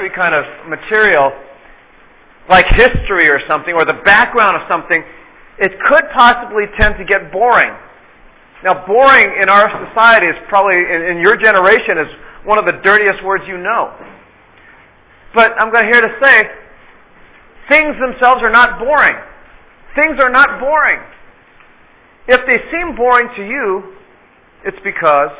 introductory kind of material, like history or something, or the background of something, it could possibly tend to get boring. Now, boring in our society is probably, in your generation, is one of the dirtiest words you know. But I'm here to say, things themselves are not boring. Things are not boring. If they seem boring to you, it's because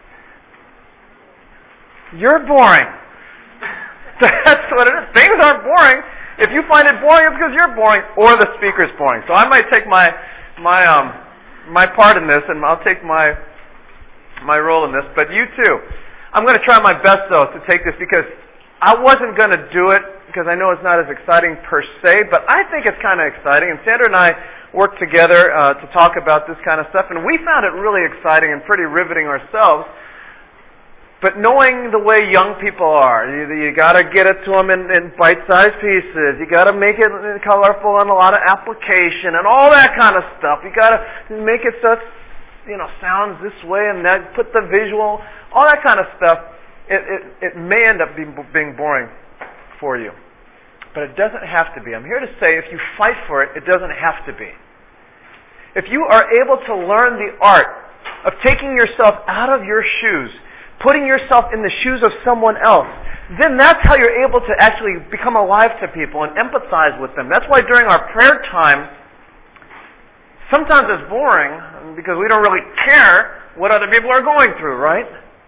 you're boring. That's what it is. Things aren't boring. If you find it boring, it's because you're boring, or the speaker's boring. So I might take my part in this, and I'll take my role in this. But you too. I'm going to try my best, though, to take this, because I wasn't going to do it because I know it's not as exciting per se, but I think it's kind of exciting. And Sandra and I worked together to talk about this kind of stuff, and we found it really exciting and pretty riveting ourselves. But knowing the way young people are, you got to get it to them in bite-sized pieces. You got to make it colorful and a lot of application and all that kind of stuff. You got to make it so it sounds this way and that. Put the visual, all that kind of stuff. It may end up being boring for you, but it doesn't have to be. I'm here to say, if you fight for it, it doesn't have to be. If you are able to learn the art of taking yourself out of your shoes, putting yourself in the shoes of someone else, then that's how you're able to actually become alive to people and empathize with them. That's why during our prayer time, sometimes it's boring because we don't really care what other people are going through, right?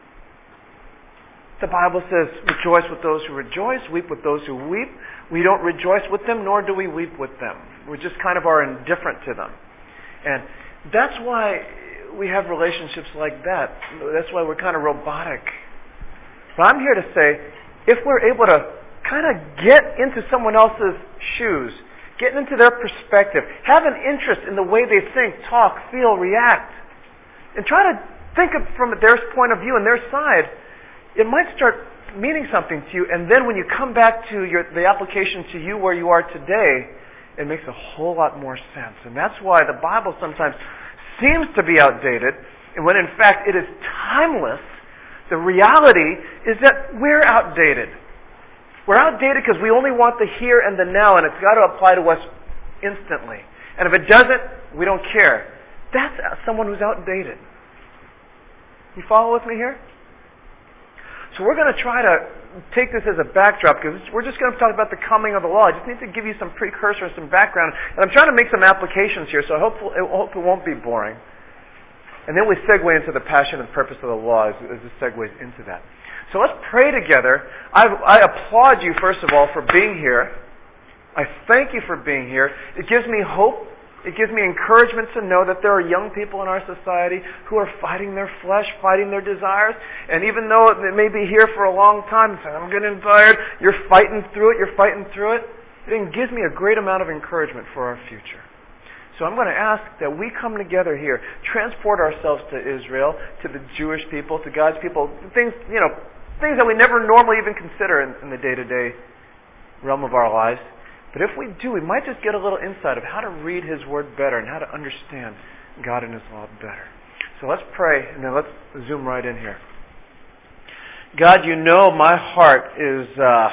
The Bible says, rejoice with those who rejoice, weep with those who weep. We don't rejoice with them, nor do we weep with them. We just kind of are indifferent to them. And that's why we have relationships like that. That's why we're kind of robotic. But I'm here to say, if we're able to kind of get into someone else's shoes, get into their perspective, have an interest in the way they think, talk, feel, react, and try to think of from their point of view and their side, it might start meaning something to you. And then when you come back to the application to you where you are today, it makes a whole lot more sense. And that's why the Bible sometimes seems to be outdated, and when in fact it is timeless. The reality is that we're outdated. We're outdated because we only want the here and the now, and it's got to apply to us instantly. And if it doesn't, we don't care. That's someone who's outdated. You follow with me here? So we're going to try to take this as a backdrop, because we're just going to talk about the coming of the law. I just need to give you some precursor and some background. And I'm trying to make some applications here, so I hope it won't be boring. And then we segue into the passion and purpose of the law as it segues into that. So let's pray together. I applaud you, first of all, for being here. I thank you for being here. It gives me hope. It gives me encouragement to know that there are young people in our society who are fighting their flesh, fighting their desires. And even though they may be here for a long time, saying, I'm getting tired, you're fighting through it, it gives me a great amount of encouragement for our future. So I'm going to ask that we come together here, transport ourselves to Israel, to the Jewish people, to God's people, things that we never normally even consider in the day-to-day realm of our lives. But if we do, we might just get a little insight of how to read His Word better and how to understand God and His law better. So let's pray, and then let's zoom right in here. God, you know my heart is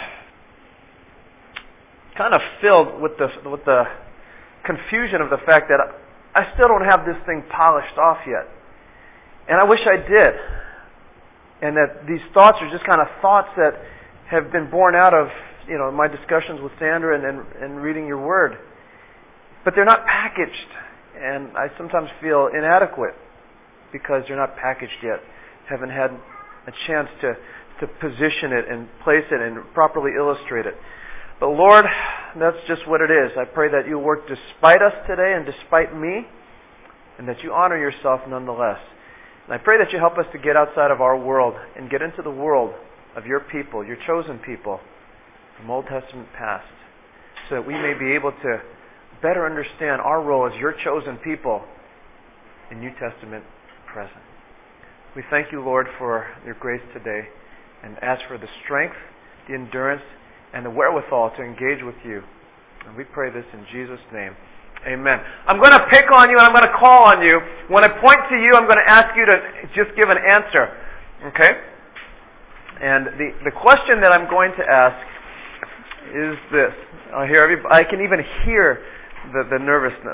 kind of filled with the confusion of the fact that I still don't have this thing polished off yet. And I wish I did. And that these thoughts are just kind of thoughts that have been born out of my discussions with Sandra and reading your Word. But they're not packaged, and I sometimes feel inadequate because they're not packaged yet. Haven't had a chance to position it and place it and properly illustrate it. But Lord, that's just what it is. I pray that you work despite us today and despite me, and that you honor yourself nonetheless. And I pray that you help us to get outside of our world and get into the world of your people, your chosen people, from Old Testament past, so that we may be able to better understand our role as your chosen people in New Testament present. We thank you, Lord, for your grace today, and ask for the strength, the endurance, and the wherewithal to engage with you. And we pray this in Jesus' name. Amen. I'm going to pick on you and I'm going to call on you. When I point to you, I'm going to ask you to just give an answer. Okay? And the question that I'm going to ask is this. I can even hear the nervousness.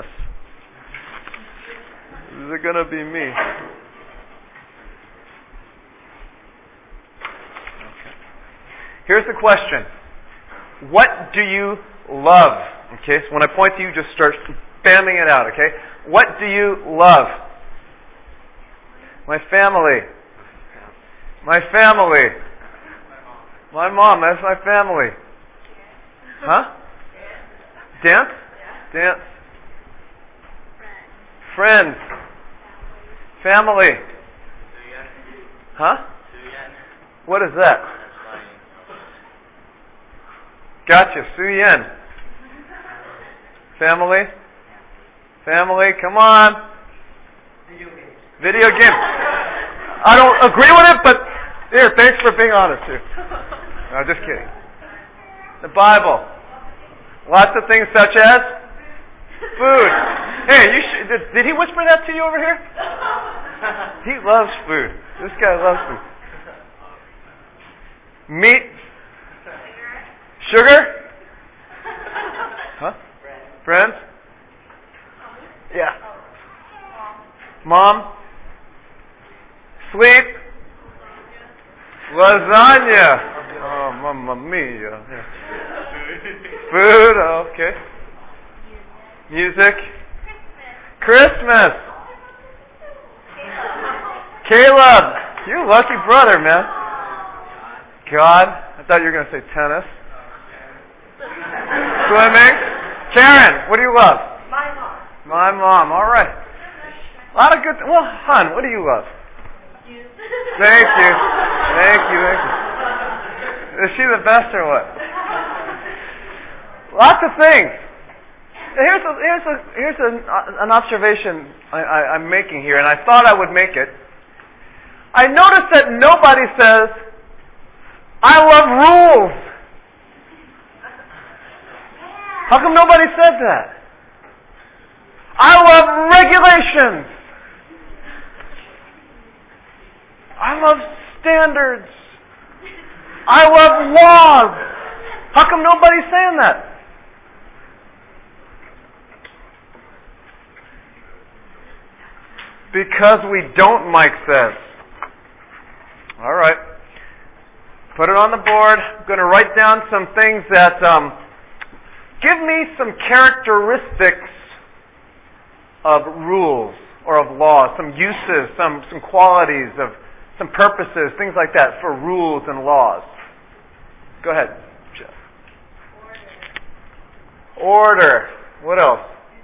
Is it going to be me? Okay. Here's the question. What do you love? Okay, so when I point to you, just start spamming it out, okay? What do you love? My family. My family. My mom, that's my family. Huh? Dance? Dance. Friends. Family. Huh? What is that? Gotcha, Suyen. Family? Family, come on. Video game. I don't agree with it, but here, thanks for being honest here. No, just kidding. The Bible. Lots of things such as food. Hey, did he whisper that to you over here? He loves food. This guy loves food. Meat. Sugar? Huh? Friends? Yeah. Mom? Sleep? Lasagna. Oh, mamma mia. Food, okay. Music? Christmas. Caleb. You lucky brother, man. God. I thought you were going to say tennis. Swimming. Karen, what do you love? My mom. My mom. All right. A lot of good. Well, hon, what do you love? You. Thank you. Thank you. Thank you. Is she the best or what? Lots of things. Here's an observation I'm making here, and I thought I would make it. I noticed that nobody says, "I love rules." How come nobody said that? I love regulations. I love standards. I love laws. How come nobody's saying that? Because we don't, Mike says. All right. Put it on the board. I'm going to write down some things that give me some characteristics of rules or of laws, some uses, some qualities of some purposes, things like that for rules and laws. Go ahead, Jeff. Order. What else?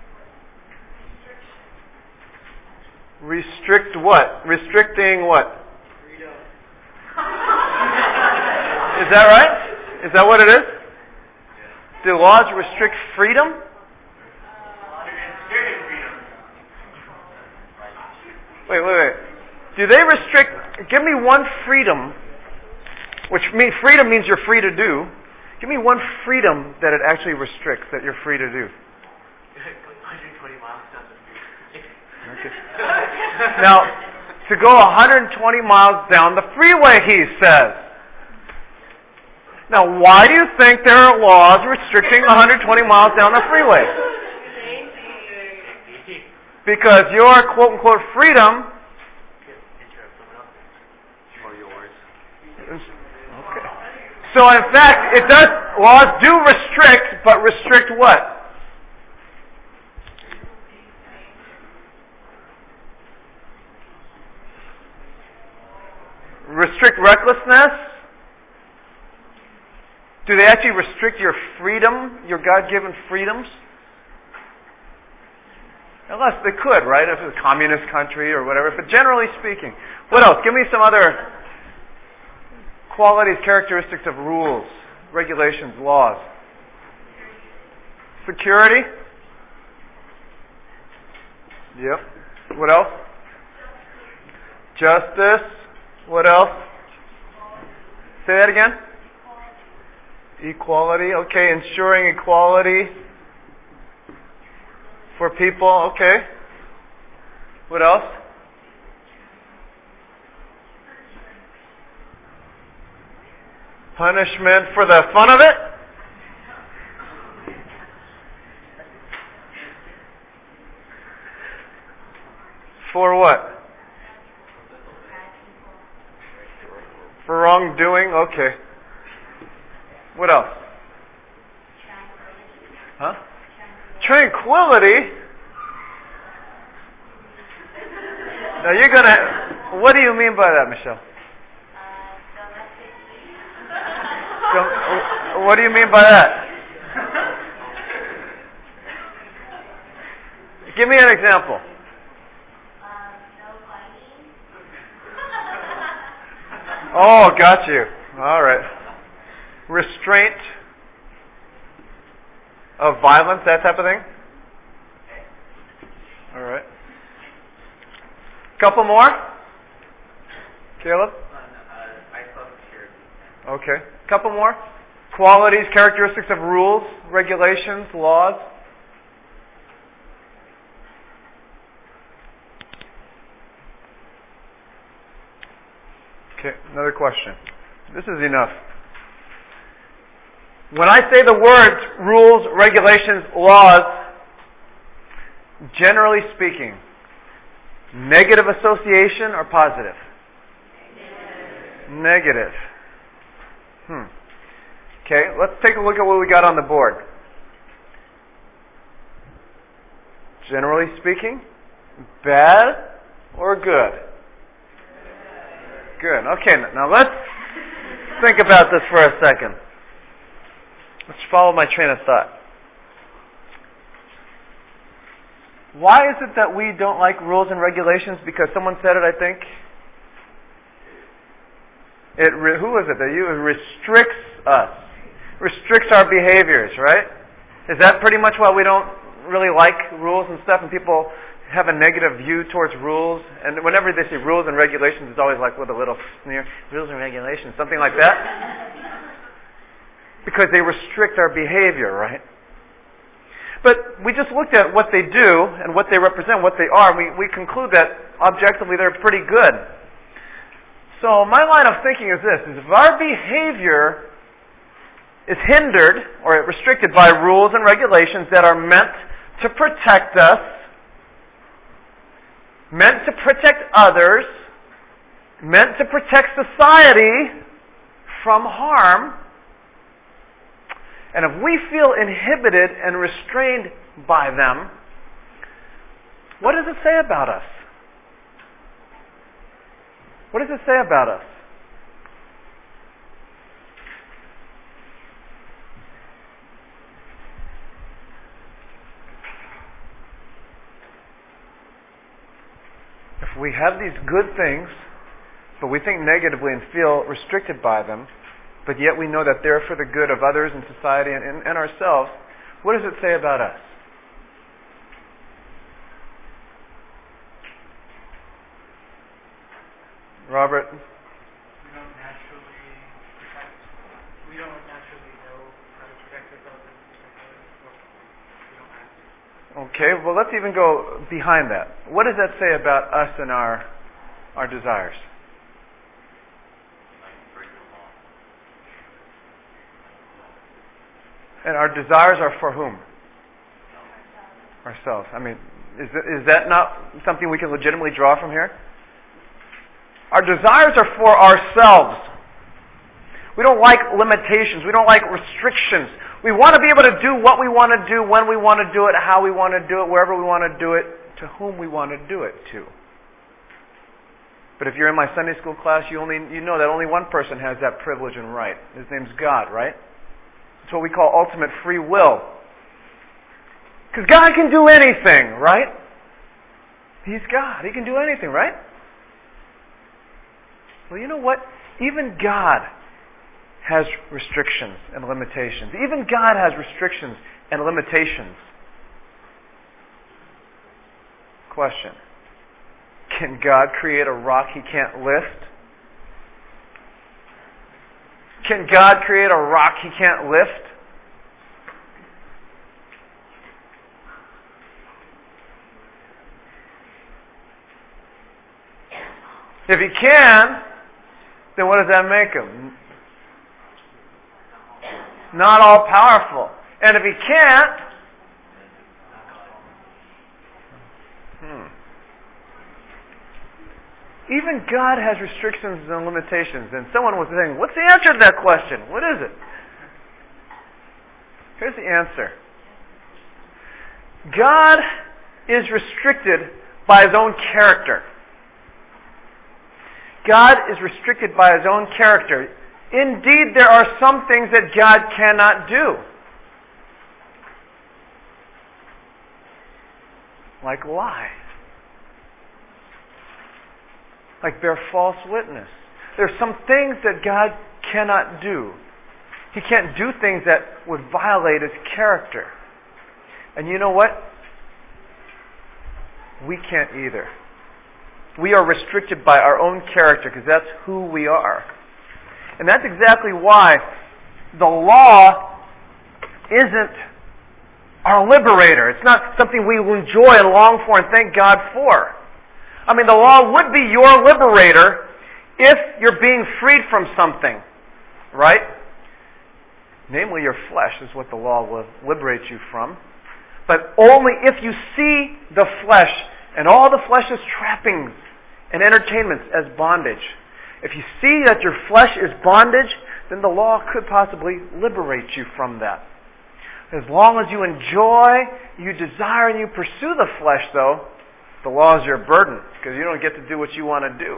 Restrict what? Restricting what? Freedom. Is that right? Is that what it is? Do laws restrict freedom? Wait. Do they restrict? Give me one freedom, which means freedom means you're free to do. Give me one freedom that it actually restricts, that you're free to do. 120 miles down the street. Okay. Now, to go 120 miles down the freeway, he says. Now, why do you think there are laws restricting 120 miles down the freeway? Because your quote-unquote freedom... Okay. So, in fact, laws do restrict, but restrict what? Restrict recklessness? Do they actually restrict your freedom, your God-given freedoms? Unless they could, right? If it's a communist country or whatever. But generally speaking. What else? Give me some other qualities, characteristics of rules, regulations, laws. Security? Yep. What else? Justice. What else? Say that again. Equality. Okay, ensuring equality for people. Okay. What else? Punishment for the fun of it? For what? For wrongdoing? Okay. What else? Huh? Tranquility? Now you're gonna... What do you mean by that, Michelle? What do you mean by that? Give me an example. Oh, got you. All right. Restraint of violence, that type of thing? All right. Couple more? Caleb? Okay. Couple more? Qualities, characteristics of rules, regulations, laws? Okay, another question. This is enough. When I say the words rules, regulations, laws, generally speaking, negative association or positive? Negative. Okay, let's take a look at what we got on the board. Generally speaking, bad or good? Good. Okay, now let's think about this for a second. Let's follow my train of thought. Why is it that we don't like rules and regulations? Because someone said it, I think. Who was it? It restricts us. Restricts our behaviors, right? Is that pretty much why we don't really like rules and stuff, and people have a negative view towards rules? And whenever they say rules and regulations, it's always like with a little sneer. Rules and regulations, something like that. Because they restrict our behavior, right? But we just looked at what they do and what they represent, what they are. We conclude that objectively they're pretty good. So my line of thinking is this, is if our behavior is hindered or restricted by rules and regulations that are meant to protect us, meant to protect others, meant to protect society from harm, and if we feel inhibited and restrained by them, what does it say about us? What does it say about us? If we have these good things, but we think negatively and feel restricted by them, but yet we know that they're for the good of others and society and ourselves, what does it say about us? Robert? We don't naturally know how to protect ourselves and protect others, or we don't have to. Okay, well let's even go behind that. What does that say about us and our desires? And our desires are for whom? Ourselves. I mean, is that not something we can legitimately draw from here? Our desires are for ourselves. We don't like limitations. We don't like restrictions. We want to be able to do what we want to do, when we want to do it, how we want to do it, wherever we want to do it, to whom we want to do it to. But if you're in my Sunday school class, you know that only one person has that privilege and right. His name's God, right? It's what we call ultimate free will. Because God can do anything, right? He's God. He can do anything, right? Well, you know what? Even God has restrictions and limitations. Even God has restrictions and limitations. Question. Can God create a rock He can't lift? Can God create a rock He can't lift? If He can, then what does that make Him? not all powerful. And if He can't, even God has restrictions and limitations. And someone was saying, what's the answer to that question? What is it? Here's the answer. God is restricted by His own character. God is restricted by His own character. Indeed, there are some things that God cannot do. Like lie. Like bear false witness. There are some things that God cannot do. He can't do things that would violate His character. And you know what? We can't either. We are restricted by our own character because that's who we are. And that's exactly why the law isn't our liberator. It's not something we enjoy and long for and thank God for. I mean, the law would be your liberator if you're being freed from something, right? Namely, your flesh is what the law will liberate you from. But only if you see the flesh and all the flesh's trappings and entertainments as bondage. If you see that your flesh is bondage, then the law could possibly liberate you from that. As long as you enjoy, you desire, and you pursue the flesh, though, the law is your burden, because you don't get to do what you want to do.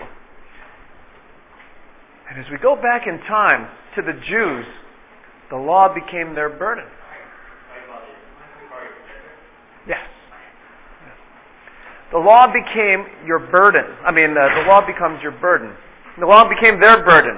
And as we go back in time to the Jews, the law became their burden. Yes. The law became your burden. The law becomes your burden. The law became their burden.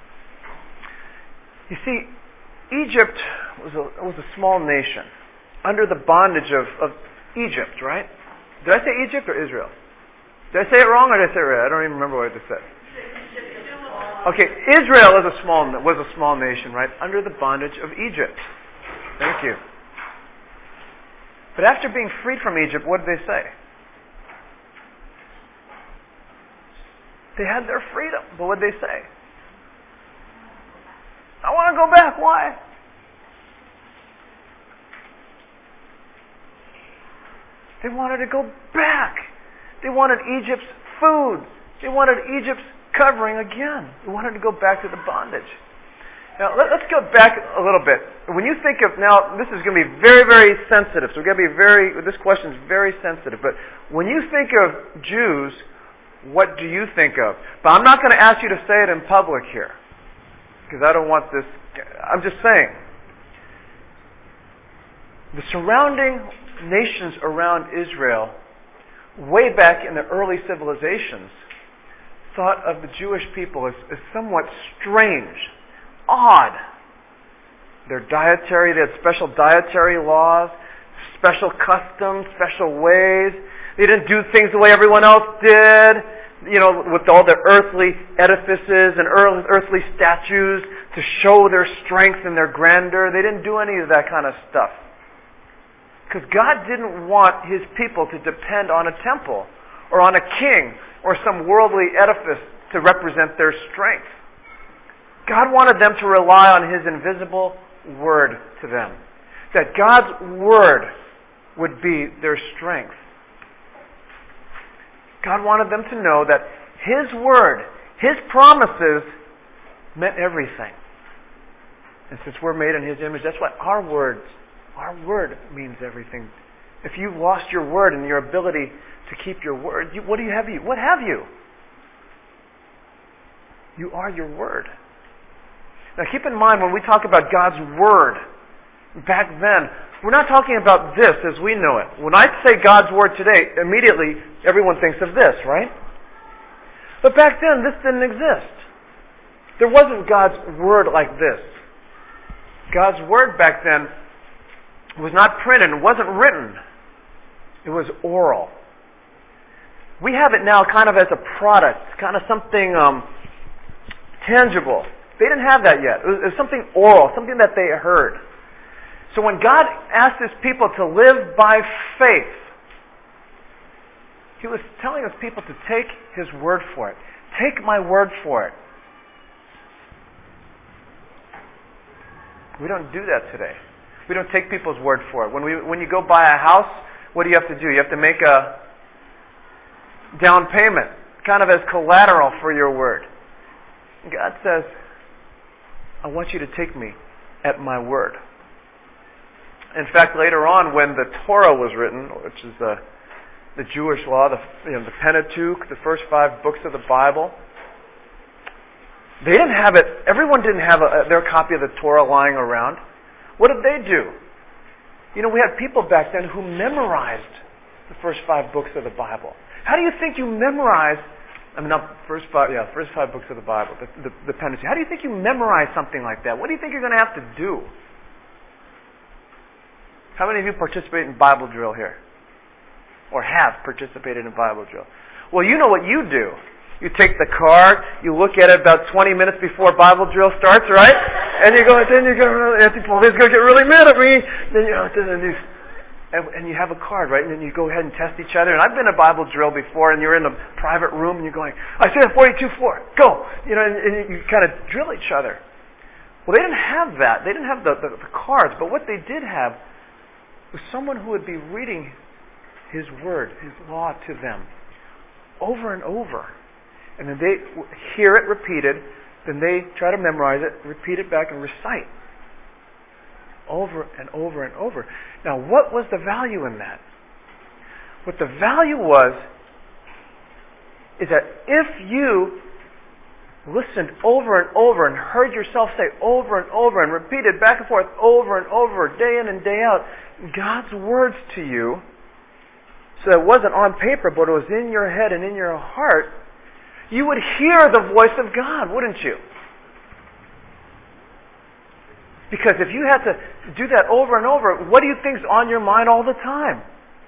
You see, Egypt was a small nation under the bondage of Egypt, right? Did I say Egypt or Israel? Did I say it wrong or did I say it right? I don't even remember what I just said. Okay, Israel was a small nation, right? Under the bondage of Egypt. Thank you. But after being freed from Egypt, what did they say? They had their freedom. But what did they say? I want to go back. Why? They wanted to go back. They wanted Egypt's food. They wanted Egypt's covering again. They wanted to go back to the bondage. Now, let's go back a little bit. When you think of, now, this is going to be very, very sensitive. So we're going to be this question is very sensitive. But when you think of Jews, what do you think of? But I'm not going to ask you to say it in public here. Because I don't want this. I'm just saying. The surrounding nations around Israel, way back in the early civilizations, thought of the Jewish people as somewhat strange, odd. Their dietary, they had special dietary laws, special customs, special ways. They didn't do things the way everyone else did, with all their earthly edifices and earthly statues to show their strength and their grandeur. They didn't do any of that kind of stuff. Because God didn't want His people to depend on a temple or on a king or some worldly edifice to represent their strength. God wanted them to rely on His invisible Word to them. That God's Word would be their strength. God wanted them to know that His Word, His promises, meant everything. And since we're made in His image, that's why our word means everything. If you've lost your word and your ability to keep your word, what have you? You are your word. Now keep in mind when we talk about God's word, back then, we're not talking about this as we know it. When I say God's word today, immediately everyone thinks of this, right? But back then, this didn't exist. There wasn't God's word like this. God's word back then was not printed, it wasn't written. It was oral. We have it now kind of as a product, kind of something tangible. They didn't have that yet. It was something oral, something that they heard. So when God asked His people to live by faith, He was telling His people to take His word for it. Take my word for it. We don't do that today. We don't take people's word for it. When you go buy a house, what do you have to do? You have to make a down payment, kind of as collateral for your word. God says, I want you to take me at my word. In fact, later on, when the Torah was written, which is the Jewish law, the Pentateuch, the first 5 books of the Bible, they didn't have it. Everyone didn't have their copy of the Torah lying around. What did they do? We had people back then who memorized the first 5 books of the Bible. How do you think you memorized? First 5 books of the Bible, the Pentateuch. How do you think you memorize something like that? What do you think you're going to have to do? How many of you participate in Bible drill here? Or have participated in Bible drill? Well, you know what you do. You take the card, you look at it about 20 minutes before Bible drill starts, right? And you go, then you go, well, this is going to get really mad at me. Then and you have a card, right? And then you go ahead and test each other. And I've been to Bible drill before, and you're in a private room, and you're going, I said 42-4, go! And you kind of drill each other. Well, they didn't have that. They didn't have the cards, but what they did have was someone who would be reading His Word, His law to them over and over. And then they hear it repeated, then they try to memorize it, repeat it back, and recite over and over and over. Now, what was the value in that? What the value was is that if you listened over and over and heard yourself say over and over and repeated back and forth over and over, day in and day out, God's words to you, so it wasn't on paper, but it was in your head and in your heart, you would hear the voice of God, wouldn't you? Because if you had to do that over and over, what do you think's on your mind all the time?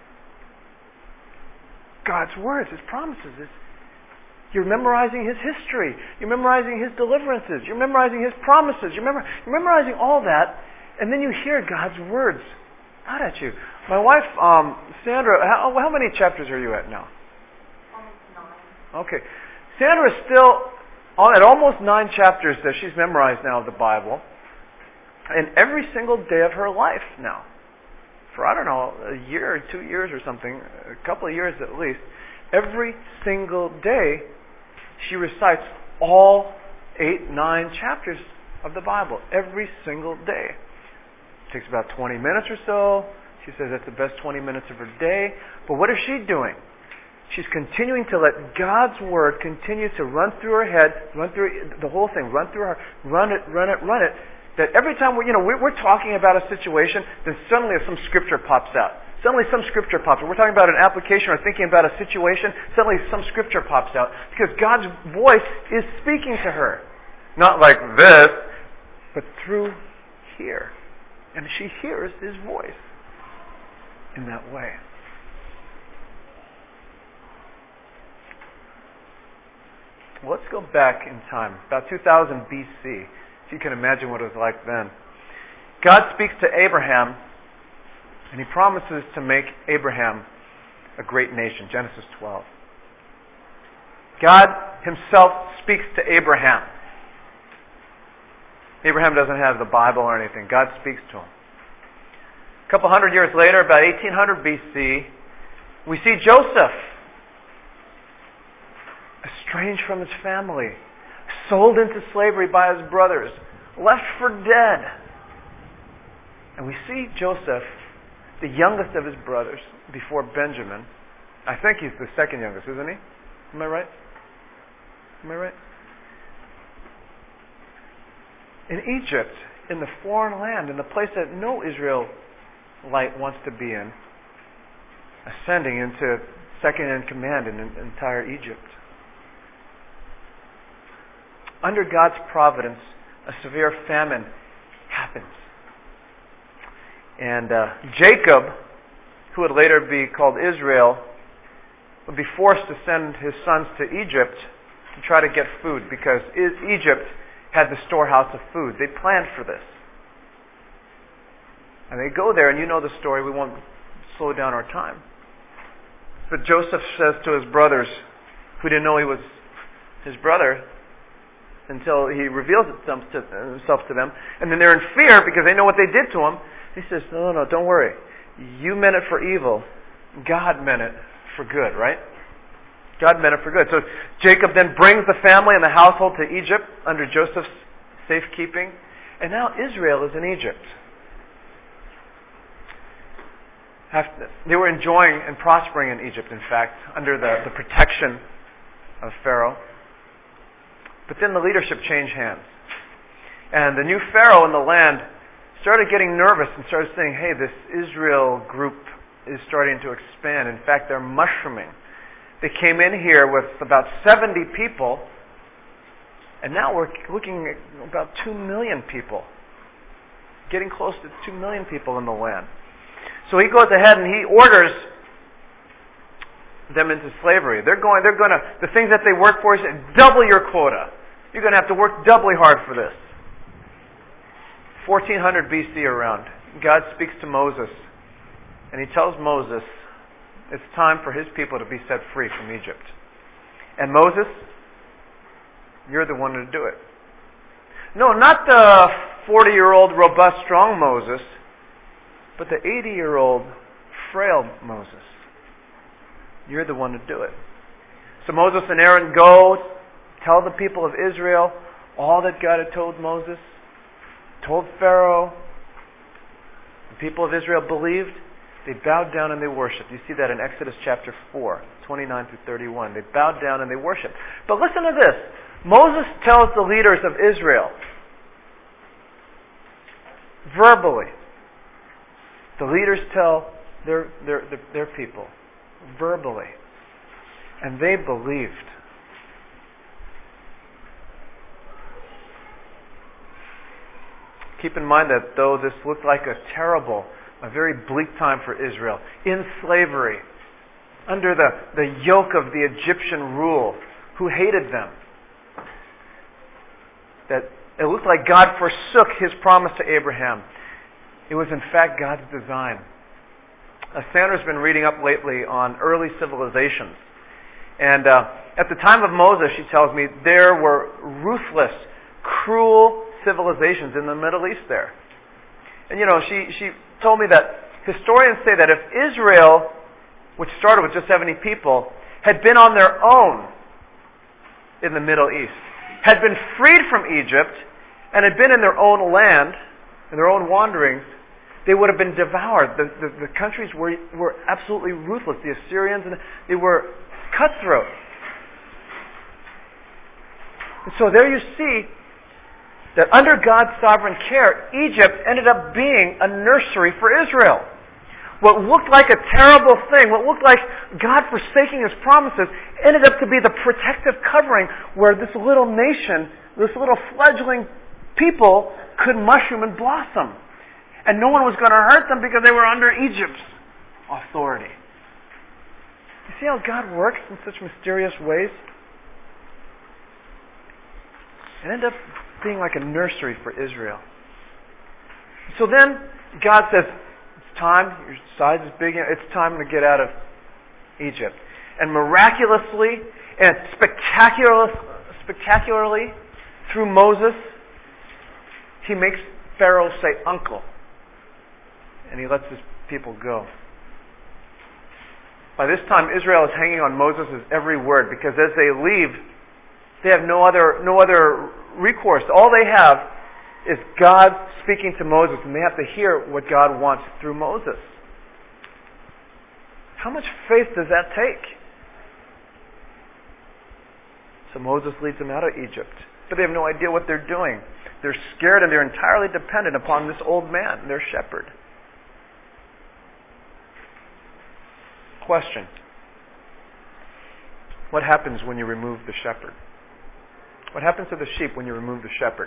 God's words, His promises. You're memorizing His history. You're memorizing His deliverances. You're memorizing His promises. You're memorizing all that, and then you hear God's words out at you. My wife, Sandra, how many chapters are you at now? Almost 9. Okay. Sandra is still at almost 9 chapters that she's memorized now of the Bible. And every single day of her life now, for I don't know, a year or 2 years or something, a couple of years at least, every single day she recites all 8, 9 chapters of the Bible. Every single day. It takes about 20 minutes or so. She says that's the best 20 minutes of her day. But what is she doing? She's continuing to let God's Word continue to run through her head, run through the whole thing, run through her, run it. That every time we're talking about a situation, then suddenly some scripture pops out. Suddenly some scripture pops out. We're talking about an application or thinking about a situation, suddenly some scripture pops out. Because God's voice is speaking to her. Not like this, but through here. And she hears His voice in that way. Well, let's go back in time, about 2000 BC, if you can imagine what it was like then. God speaks to Abraham, and He promises to make Abraham a great nation, Genesis 12. God Himself speaks to Abraham. Abraham doesn't have the Bible or anything. God speaks to him. A couple hundred years later, about 1800 BC, we see Joseph, estranged from his family, sold into slavery by his brothers, left for dead. And we see Joseph, the youngest of his brothers, before Benjamin. I think he's the second youngest, isn't he? Am I right? In Egypt, in the foreign land, in the place that no Israelite wants to be in, ascending into second in command in entire Egypt. Under God's providence, a severe famine happens. And Jacob, who would later be called Israel, would be forced to send his sons to Egypt to try to get food, because Egypt had the storehouse of food. They planned for this. And they go there, and you know the story. We won't slow down our time. But Joseph says to his brothers, who didn't know he was his brother, until he reveals himself to them. And then they're in fear because they know what they did to him. He says, no, don't worry. You meant it for evil. God meant it for good, right? God meant it for good. So Jacob then brings the family and the household to Egypt under Joseph's safekeeping. And now Israel is in Egypt. They were enjoying and prospering in Egypt, in fact, under the protection of Pharaoh. But then the leadership changed hands. And the new Pharaoh in the land started getting nervous and started saying, hey, this Israel group is starting to expand. In fact, they're mushrooming. They came in here with about 70 people, and now we're looking at about 2 million people. Getting close to 2 million people in the land. So he goes ahead and he orders them into slavery. The things that they work for, he said, double your quota. You're going to have to work doubly hard for this. 1400 BC around, God speaks to Moses, and he tells Moses, it's time for his people to be set free from Egypt. And Moses, you're the one to do it. No, not the 40-year-old robust, strong Moses, but the 80-year-old frail Moses. You're the one to do it. So Moses and Aaron go, tell the people of Israel all that God had told Moses, told Pharaoh. The people of Israel believed. They bowed down and they worshipped. You see that in Exodus chapter 4, 29 through 31. They bowed down and they worshipped. But listen to this. Moses tells the leaders of Israel, verbally, the leaders tell their people verbally, and they believed. Keep in mind that though this looked like a very bleak time for Israel, in slavery, under the yoke of the Egyptian rule, who hated them, that it looked like God forsook His promise to Abraham. It was in fact God's design. Sandra's been reading up lately on early civilizations. And at the time of Moses, she tells me, there were ruthless, cruel civilizations in the Middle East there. And she told me that historians say that if Israel, which started with just 70 people, had been on their own in the Middle East, had been freed from Egypt, and had been in their own land, in their own wanderings, they would have been devoured. The countries were absolutely ruthless. The Assyrians, they were cutthroat. And so there you see that under God's sovereign care, Egypt ended up being a nursery for Israel. What looked like a terrible thing, what looked like God forsaking His promises, ended up to be the protective covering where this little nation, this little fledgling people could mushroom and blossom. And no one was going to hurt them because they were under Egypt's authority. You see how God works in such mysterious ways? It ended up being like a nursery for Israel. So then God says, it's time, your size is big, it's time to get out of Egypt. And miraculously and spectacularly through Moses, He makes Pharaoh say uncle. And he lets his people go. By this time, Israel is hanging on Moses' every word, because as they leave, they have no other recourse. All they have is God speaking to Moses, and they have to hear what God wants through Moses. How much faith does that take? So Moses leads them out of Egypt, but they have no idea what they're doing. They're scared, and they're entirely dependent upon this old man, their shepherd. Question. What happens when you remove the shepherd? What happens to the sheep when you remove the shepherd?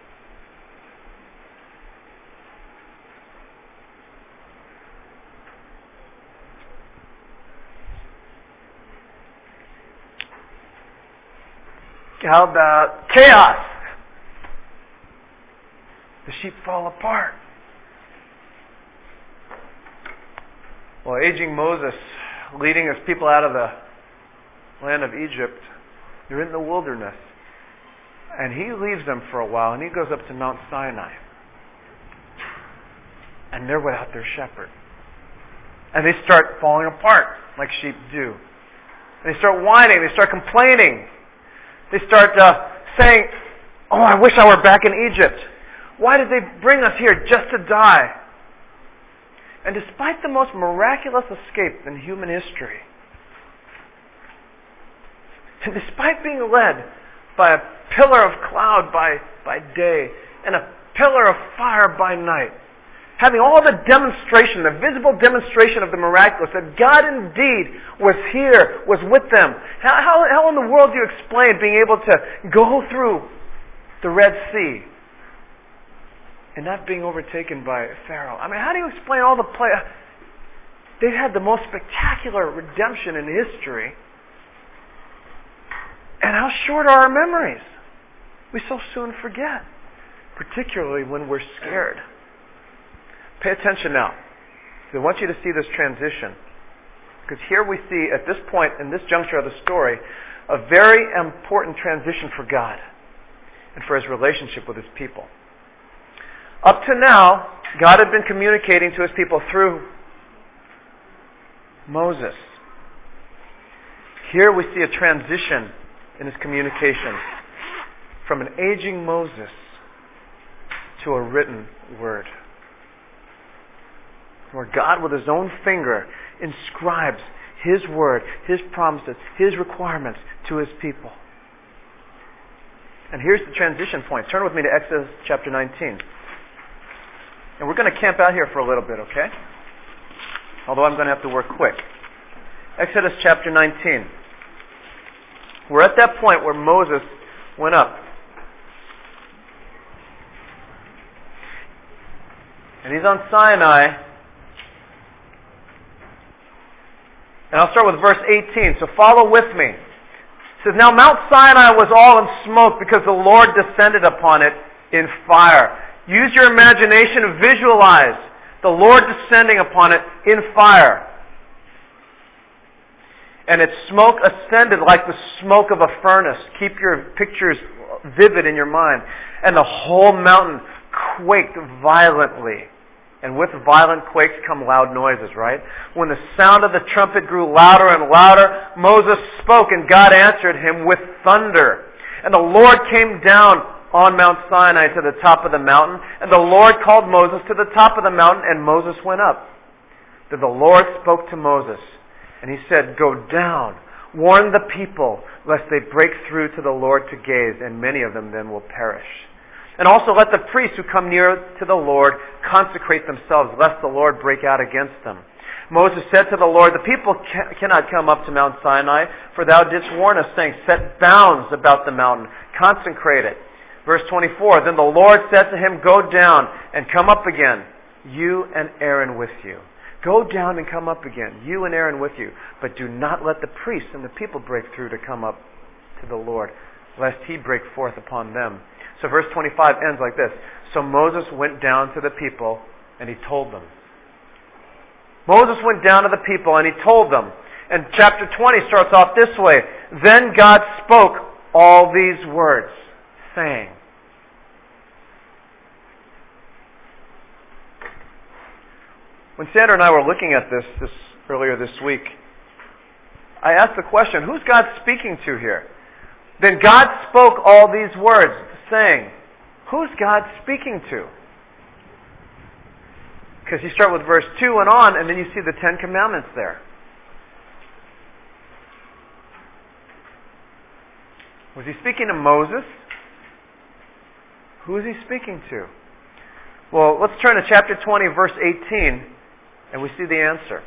How about chaos? The sheep fall apart. Well, aging Moses, leading his people out of the land of Egypt, they're in the wilderness. And he leaves them for a while, and he goes up to Mount Sinai. And they're without their shepherd. And they start falling apart, like sheep do. And they start whining, they start complaining. They start saying, "Oh, I wish I were back in Egypt. Why did they bring us here just to die?" And despite the most miraculous escape in human history, and despite being led by a pillar of cloud by day and a pillar of fire by night, having all the demonstration, the visible demonstration of the miraculous, that God indeed was here, was with them. How in the world do you explain being able to go through the Red Sea and not being overtaken by Pharaoh? I mean, how do you explain all the play? They've had the most spectacular redemption in history. And how short are our memories? We so soon forget, particularly when we're scared. Pay attention now. I want you to see this transition. Because here we see, at this point, in this juncture of the story, a very important transition for God and for His relationship with His people. Up to now, God had been communicating to His people through Moses. Here we see a transition in His communication from an aging Moses to a written word, where God with His own finger inscribes His word, His promises, His requirements to His people. And here's the transition point. Turn with me to Exodus chapter 19. And we're going to camp out here for a little bit, okay? Although I'm going to have to work quick. Exodus chapter 19. We're at that point where Moses went up. And he's on Sinai. And I'll start with verse 18. So follow with me. It says, "Now Mount Sinai was all in smoke because the Lord descended upon it in fire." Use your imagination and visualize the Lord descending upon it in fire. And its smoke ascended like the smoke of a furnace. Keep your pictures vivid in your mind. And the whole mountain quaked violently. And with violent quakes come loud noises, right? When the sound of the trumpet grew louder and louder, Moses spoke, and God answered him with thunder. And the Lord came down on Mount Sinai to the top of the mountain, and the Lord called Moses to the top of the mountain, and Moses went up. Then the Lord spoke to Moses, and He said, "Go down, warn the people, lest they break through to the Lord to gaze, and many of them then will perish. And also let the priests who come near to the Lord consecrate themselves, lest the Lord break out against them." Moses said to the Lord, "The people cannot come up to Mount Sinai, for Thou didst warn us, saying, 'Set bounds about the mountain, consecrate it.'" Verse 24, "Then the Lord said to him, 'Go down and come up again, you and Aaron with you.'" Go down and come up again, you and Aaron with you. "But do not let the priests and the people break through to come up to the Lord, lest He break forth upon them." So verse 25 ends like this. "So Moses went down to the people, and he told them." Moses went down to the people, and he told them. And chapter 20 starts off this way. "Then God spoke all these words, saying." When Sandra and I were looking at this earlier this week, I asked the question, who's God speaking to here? Then God spoke all these words, saying. Who's God speaking to? Because you start with verse 2 and on, and then you see the 10 Commandments there. Was He speaking to Moses? Who is He speaking to? Well, let's turn to chapter 20, verse 18. And we see the answer.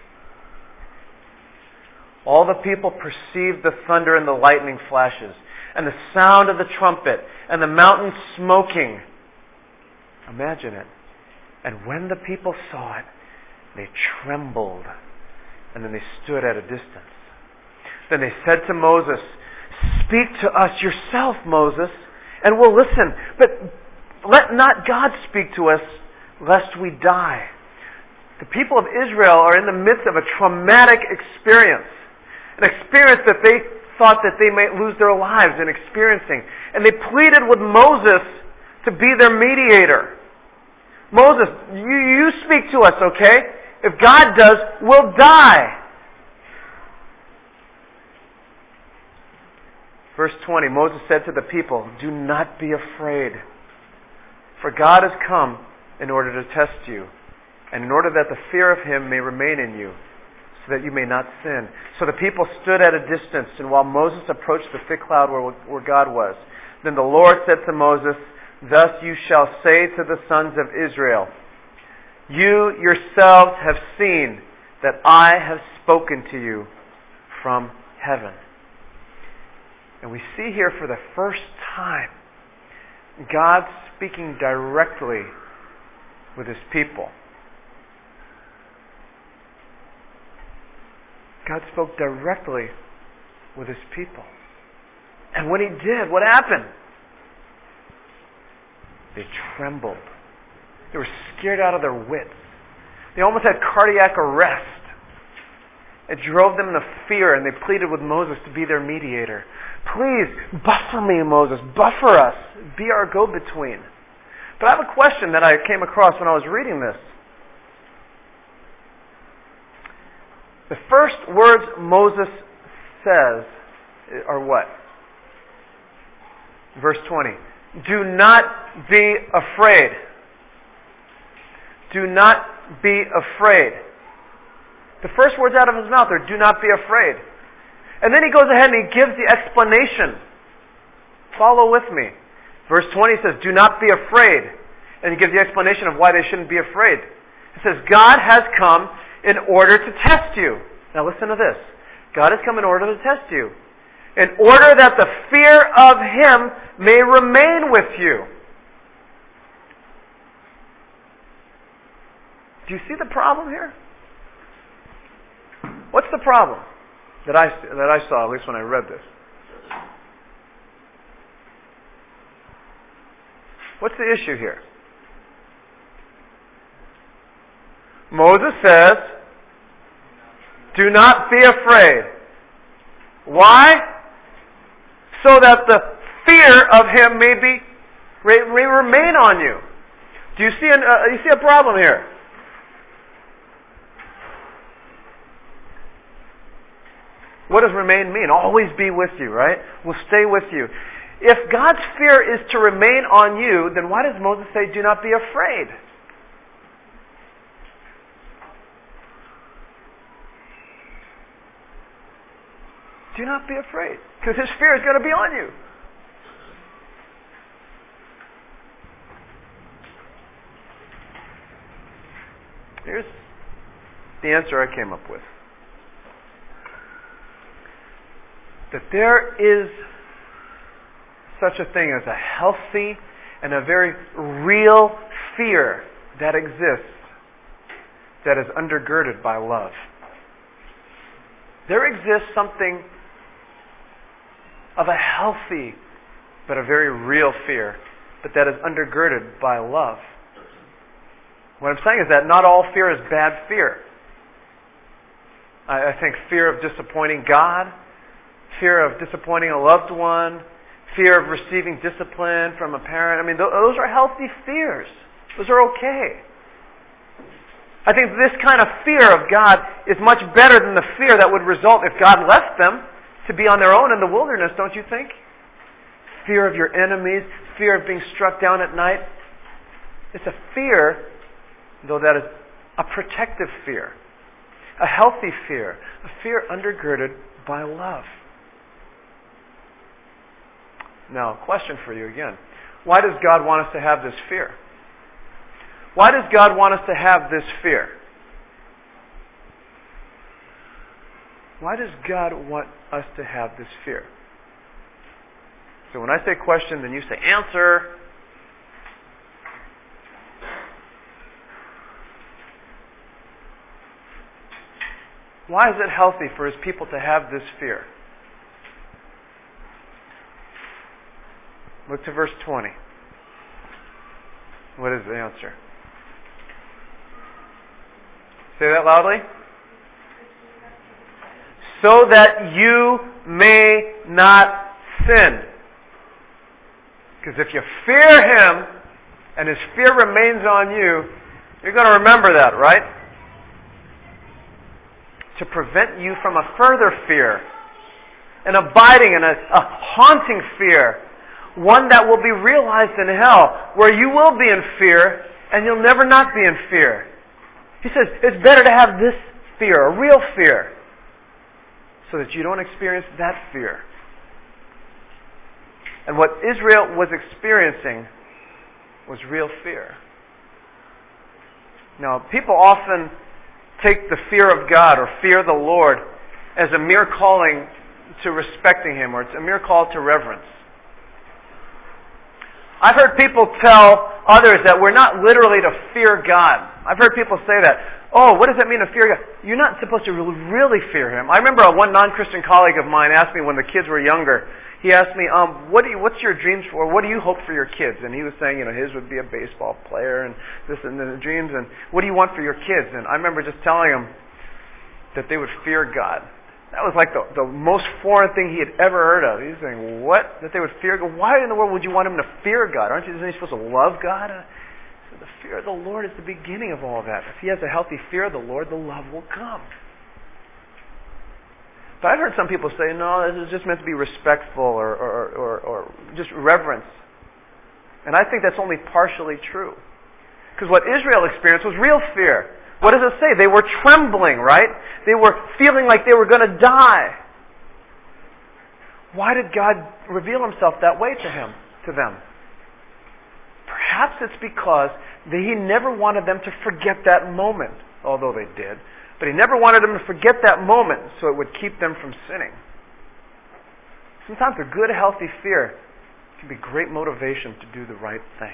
"All the people perceived the thunder and the lightning flashes, and the sound of the trumpet, and the mountain smoking." Imagine it. "And when the people saw it, they trembled, and then they stood at a distance. Then they said to Moses, 'Speak to us yourself, Moses, and we'll listen. But let not God speak to us, lest we die.'" The people of Israel are in the midst of a traumatic experience. An experience that they thought that they might lose their lives in experiencing. and they pleaded with Moses to be their mediator. Moses, you speak to us, okay? If God does, we'll die. Verse 20, Moses said to the people, do not be afraid, for God has come in order to test you, and in order that the fear of Him may remain in you, so that you may not sin. So the people stood at a distance, and while Moses approached the thick cloud where God was, then the Lord said to Moses, thus you shall say to the sons of Israel, you yourselves have seen that I have spoken to you from heaven. And we see here for the first time God speaking directly with His people. God spoke directly with His people. And when He did, what happened? They trembled. They were scared out of their wits. They almost had cardiac arrest. It drove them into fear, and they pleaded with Moses to be their mediator. Please, buffer me, Moses. Buffer us. Be our go-between. But I have a question that I came across when I was reading this. The first words Moses says are what? Verse 20. Do not be afraid. Do not be afraid. The first words out of his mouth are, do not be afraid. And then he goes ahead and he gives the explanation. Follow with me. Verse 20 says, do not be afraid. And he gives the explanation of why they shouldn't be afraid. It says, God has come in order to test you. Now listen to this. God has come in order to test you. In order that the fear of Him may remain with you. Do you see the problem here? What's the problem that I saw, at least when I read this? What's the issue here? Moses says, do not be afraid. Why? So that the fear of Him may remain on you. Do you see a problem here? What does remain mean? Always be with you, right? Will stay with you. If God's fear is to remain on you, then why does Moses say, do not be afraid? Do not be afraid, because His fear is going to be on you. Here's the answer I came up with. That there is such a thing as a healthy and a very real fear that exists that is undergirded by love. There exists something of a healthy but a very real fear, but that is undergirded by love. What I'm saying is that not all fear is bad fear. I think fear of disappointing God, fear of disappointing a loved one, fear of receiving discipline from a parent. I mean, those are healthy fears. Those are okay. I think this kind of fear of God is much better than the fear that would result if God left them to be on their own in the wilderness, don't you think? Fear of your enemies, fear of being struck down at night. It's a fear, though that is a protective fear, a healthy fear, a fear undergirded by love. Now, question for you again. Why does God want us to have this fear? Why does God want us to have this fear? Why does God want us to have this fear? So when I say question, then you say answer. Why is it healthy for His people to have this fear? Look to verse 20. What is the answer? Say that loudly. So that you may not sin. Because if you fear Him and His fear remains on you, you're going to remember that, right? To prevent you from a further fear, an abiding and a haunting fear, one that will be realized in hell, where you will be in fear and you'll never not be in fear. He says it's better to have this fear, a real fear, so that you don't experience that fear. And what Israel was experiencing was real fear. Now, people often take the fear of God or fear the Lord as a mere calling to respecting Him, or it's a mere call to reverence. I've heard people tell others that we're not literally to fear God. I've heard people say that. Oh, what does that mean to fear God? You're not supposed to really fear Him. I remember one non-Christian colleague of mine asked me when the kids were younger, he asked me, what's your dreams for? What do you hope for your kids? And he was saying, his would be a baseball player and this and the dreams. And what do you want for your kids? And I remember just telling him that they would fear God. That was like the most foreign thing he had ever heard of. He was saying, what? That they would fear God? Why in the world would you want him to fear God? Isn't he supposed to love God? So the fear of the Lord is the beginning of all that. If he has a healthy fear of the Lord, the love will come. But I've heard some people say, no, this is just meant to be respectful or just reverence. And I think that's only partially true. Because what Israel experienced was real fear. What does it say? They were trembling, right? They were feeling like they were going to die. Why did God reveal Himself that way to them? Perhaps it's because He never wanted them to forget that moment, although they did. But He never wanted them to forget that moment so it would keep them from sinning. Sometimes a good, healthy fear can be great motivation to do the right thing.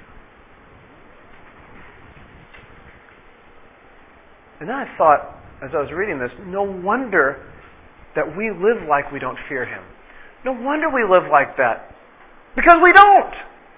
And then I thought, as I was reading this, no wonder that we live like we don't fear Him. No wonder we live like that. Because we don't.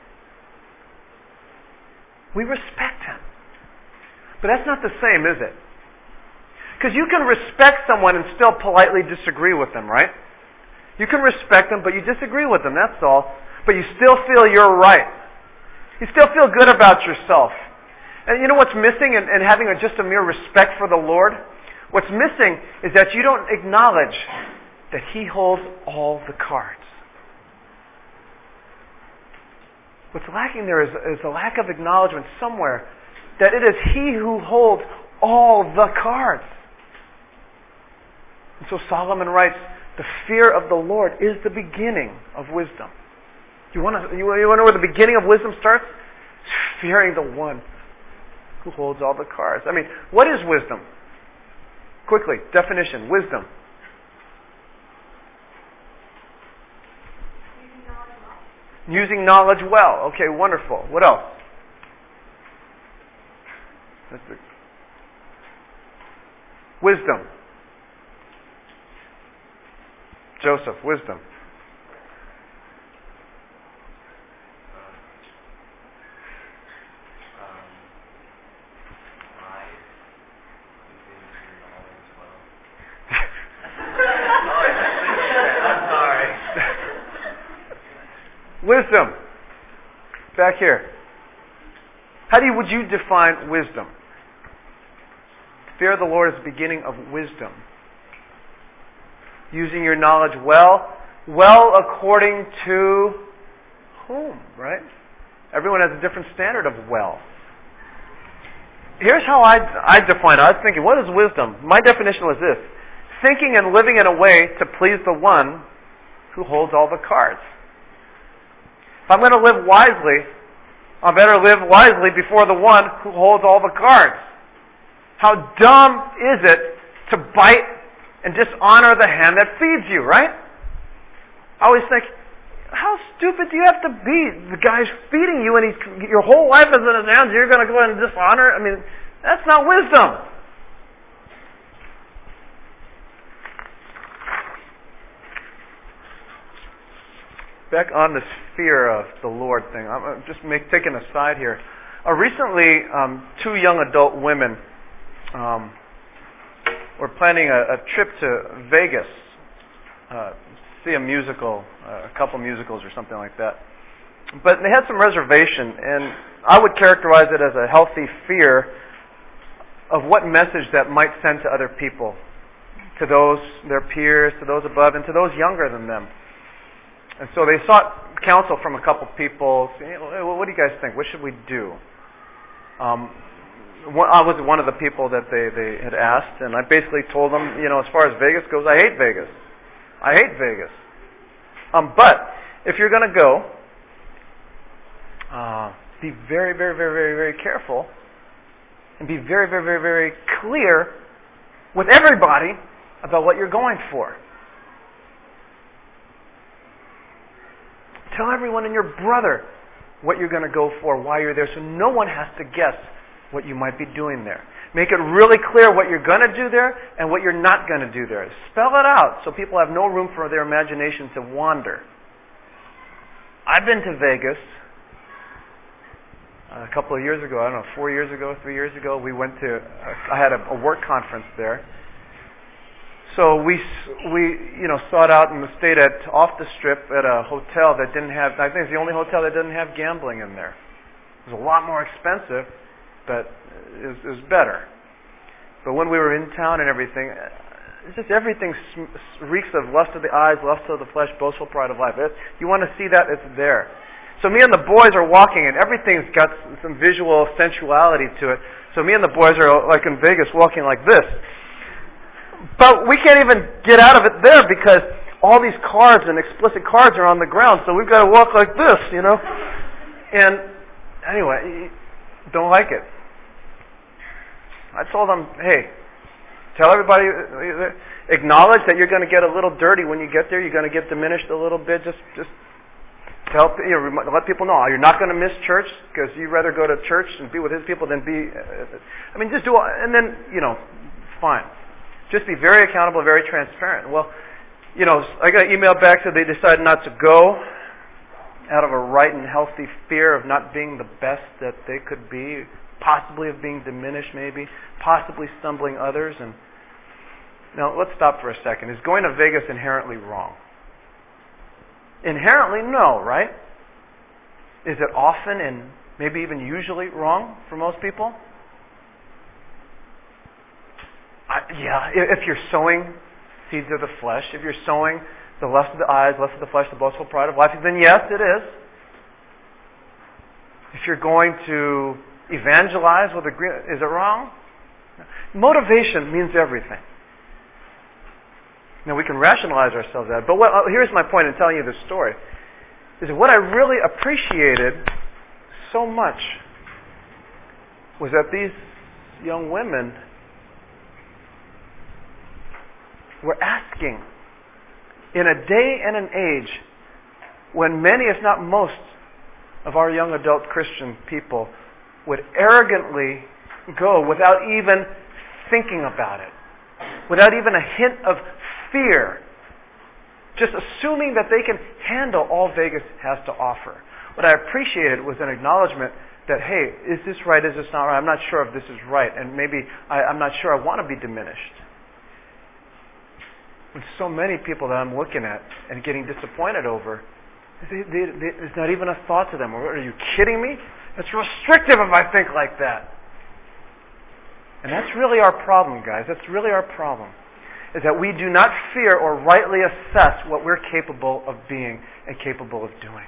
We respect Him. But that's not the same, is it? Because you can respect someone and still politely disagree with them, right? You can respect them, but you disagree with them, that's all. But you still feel you're right. You still feel good about yourself. And you know what's missing in having just a mere respect for the Lord? What's missing is that you don't acknowledge that He holds all the cards. What's lacking there is a lack of acknowledgement somewhere that it is He who holds all the cards. And so Solomon writes, the fear of the Lord is the beginning of wisdom. You want to know where the beginning of wisdom starts? It's fearing the one who holds all the cards. I mean, what is wisdom? Quickly, definition, wisdom. Using knowledge well. Okay, wonderful. What else? Wisdom. Joseph, wisdom. Wisdom. Back here. How would you define wisdom? Fear of the Lord is the beginning of wisdom. Using your knowledge well according to whom, right? Everyone has a different standard of well. Here's how I define it. I was thinking, what is wisdom? My definition was this: thinking and living in a way to please the one who holds all the cards. If I'm going to live wisely, I better live wisely before the one who holds all the cards. How dumb is it to bite and dishonor the hand that feeds you, right? I always think, how stupid do you have to be? The guy's feeding you and your whole life is in his hands, you're going to go and dishonor? I mean, that's not wisdom. Back on this fear of the Lord thing, I'm just taking a side here. Recently, two young adult women were planning a trip to Vegas, see a musical, a couple musicals or something like that. But they had some reservation, and I would characterize it as a healthy fear of what message that might send to other people, to those, their peers, to those above, and to those younger than them. And so they sought counsel from a couple people. Hey, what do you guys think? What should we do? I was one of the people that they had asked, and I basically told them, as far as Vegas goes, I hate Vegas. I hate Vegas. But if you're going to go, be very, very, very, very, very careful, and be very, very, very, very clear with everybody about what you're going for. Tell everyone and your brother what you're going to go for, why you're there, so no one has to guess what you might be doing there. Make it really clear what you're going to do there and what you're not going to do there. Spell it out so people have no room for their imagination to wander. I've been to Vegas a couple of years ago, 4 years ago, 3 years ago. I had a work conference there. So we sought out and stayed off the strip at a hotel that didn't have, I think it's the only hotel that doesn't have gambling in there. It was a lot more expensive, but it was better. But when we were in town and everything, it's just everything reeks of lust of the eyes, lust of the flesh, boastful pride of life. You want to see that? It's there. So me and the boys are walking, and everything's got some visual sensuality to it. So me and the boys are, like in Vegas, walking like this. But we can't even get out of it there because all these cards and explicit cards are on the ground, so we've got to walk like this, And anyway, don't like it. I told them, hey, tell everybody, acknowledge that you're going to get a little dirty when you get there. You're going to get diminished a little bit. Just tell, let people know you're not going to miss church because you'd rather go to church and be with His people than be. Just do, and then fine. Just be very accountable, very transparent. Well, I got an email back that they decided not to go out of a right and healthy fear of not being the best that they could be, possibly of being diminished maybe, possibly stumbling others. And now let's stop for a second. Is going to Vegas inherently wrong? Inherently, no, right? Is it often and maybe even usually wrong for most people? If you're sowing seeds of the flesh, if you're sowing the lust of the eyes, lust of the flesh, the boastful pride of life, then yes, it is. If you're going to evangelize with is it wrong? Motivation means everything. Now we can rationalize ourselves that, but here's my point in telling you this story, is that what I really appreciated so much was that these young women were asking in a day and an age when many, if not most, of our young adult Christian people would arrogantly go without even thinking about it, without even a hint of fear, just assuming that they can handle all Vegas has to offer. What I appreciated was an acknowledgement that, hey, is this right, is this not right? I'm not sure if this is right, and maybe I'm not sure I want to be diminished. With so many people that I'm looking at and getting disappointed over, there's not even a thought to them. Are you kidding me? It's restrictive if I think like that. And that's really our problem, guys. That's really our problem, is that we do not fear or rightly assess what we're capable of being and capable of doing.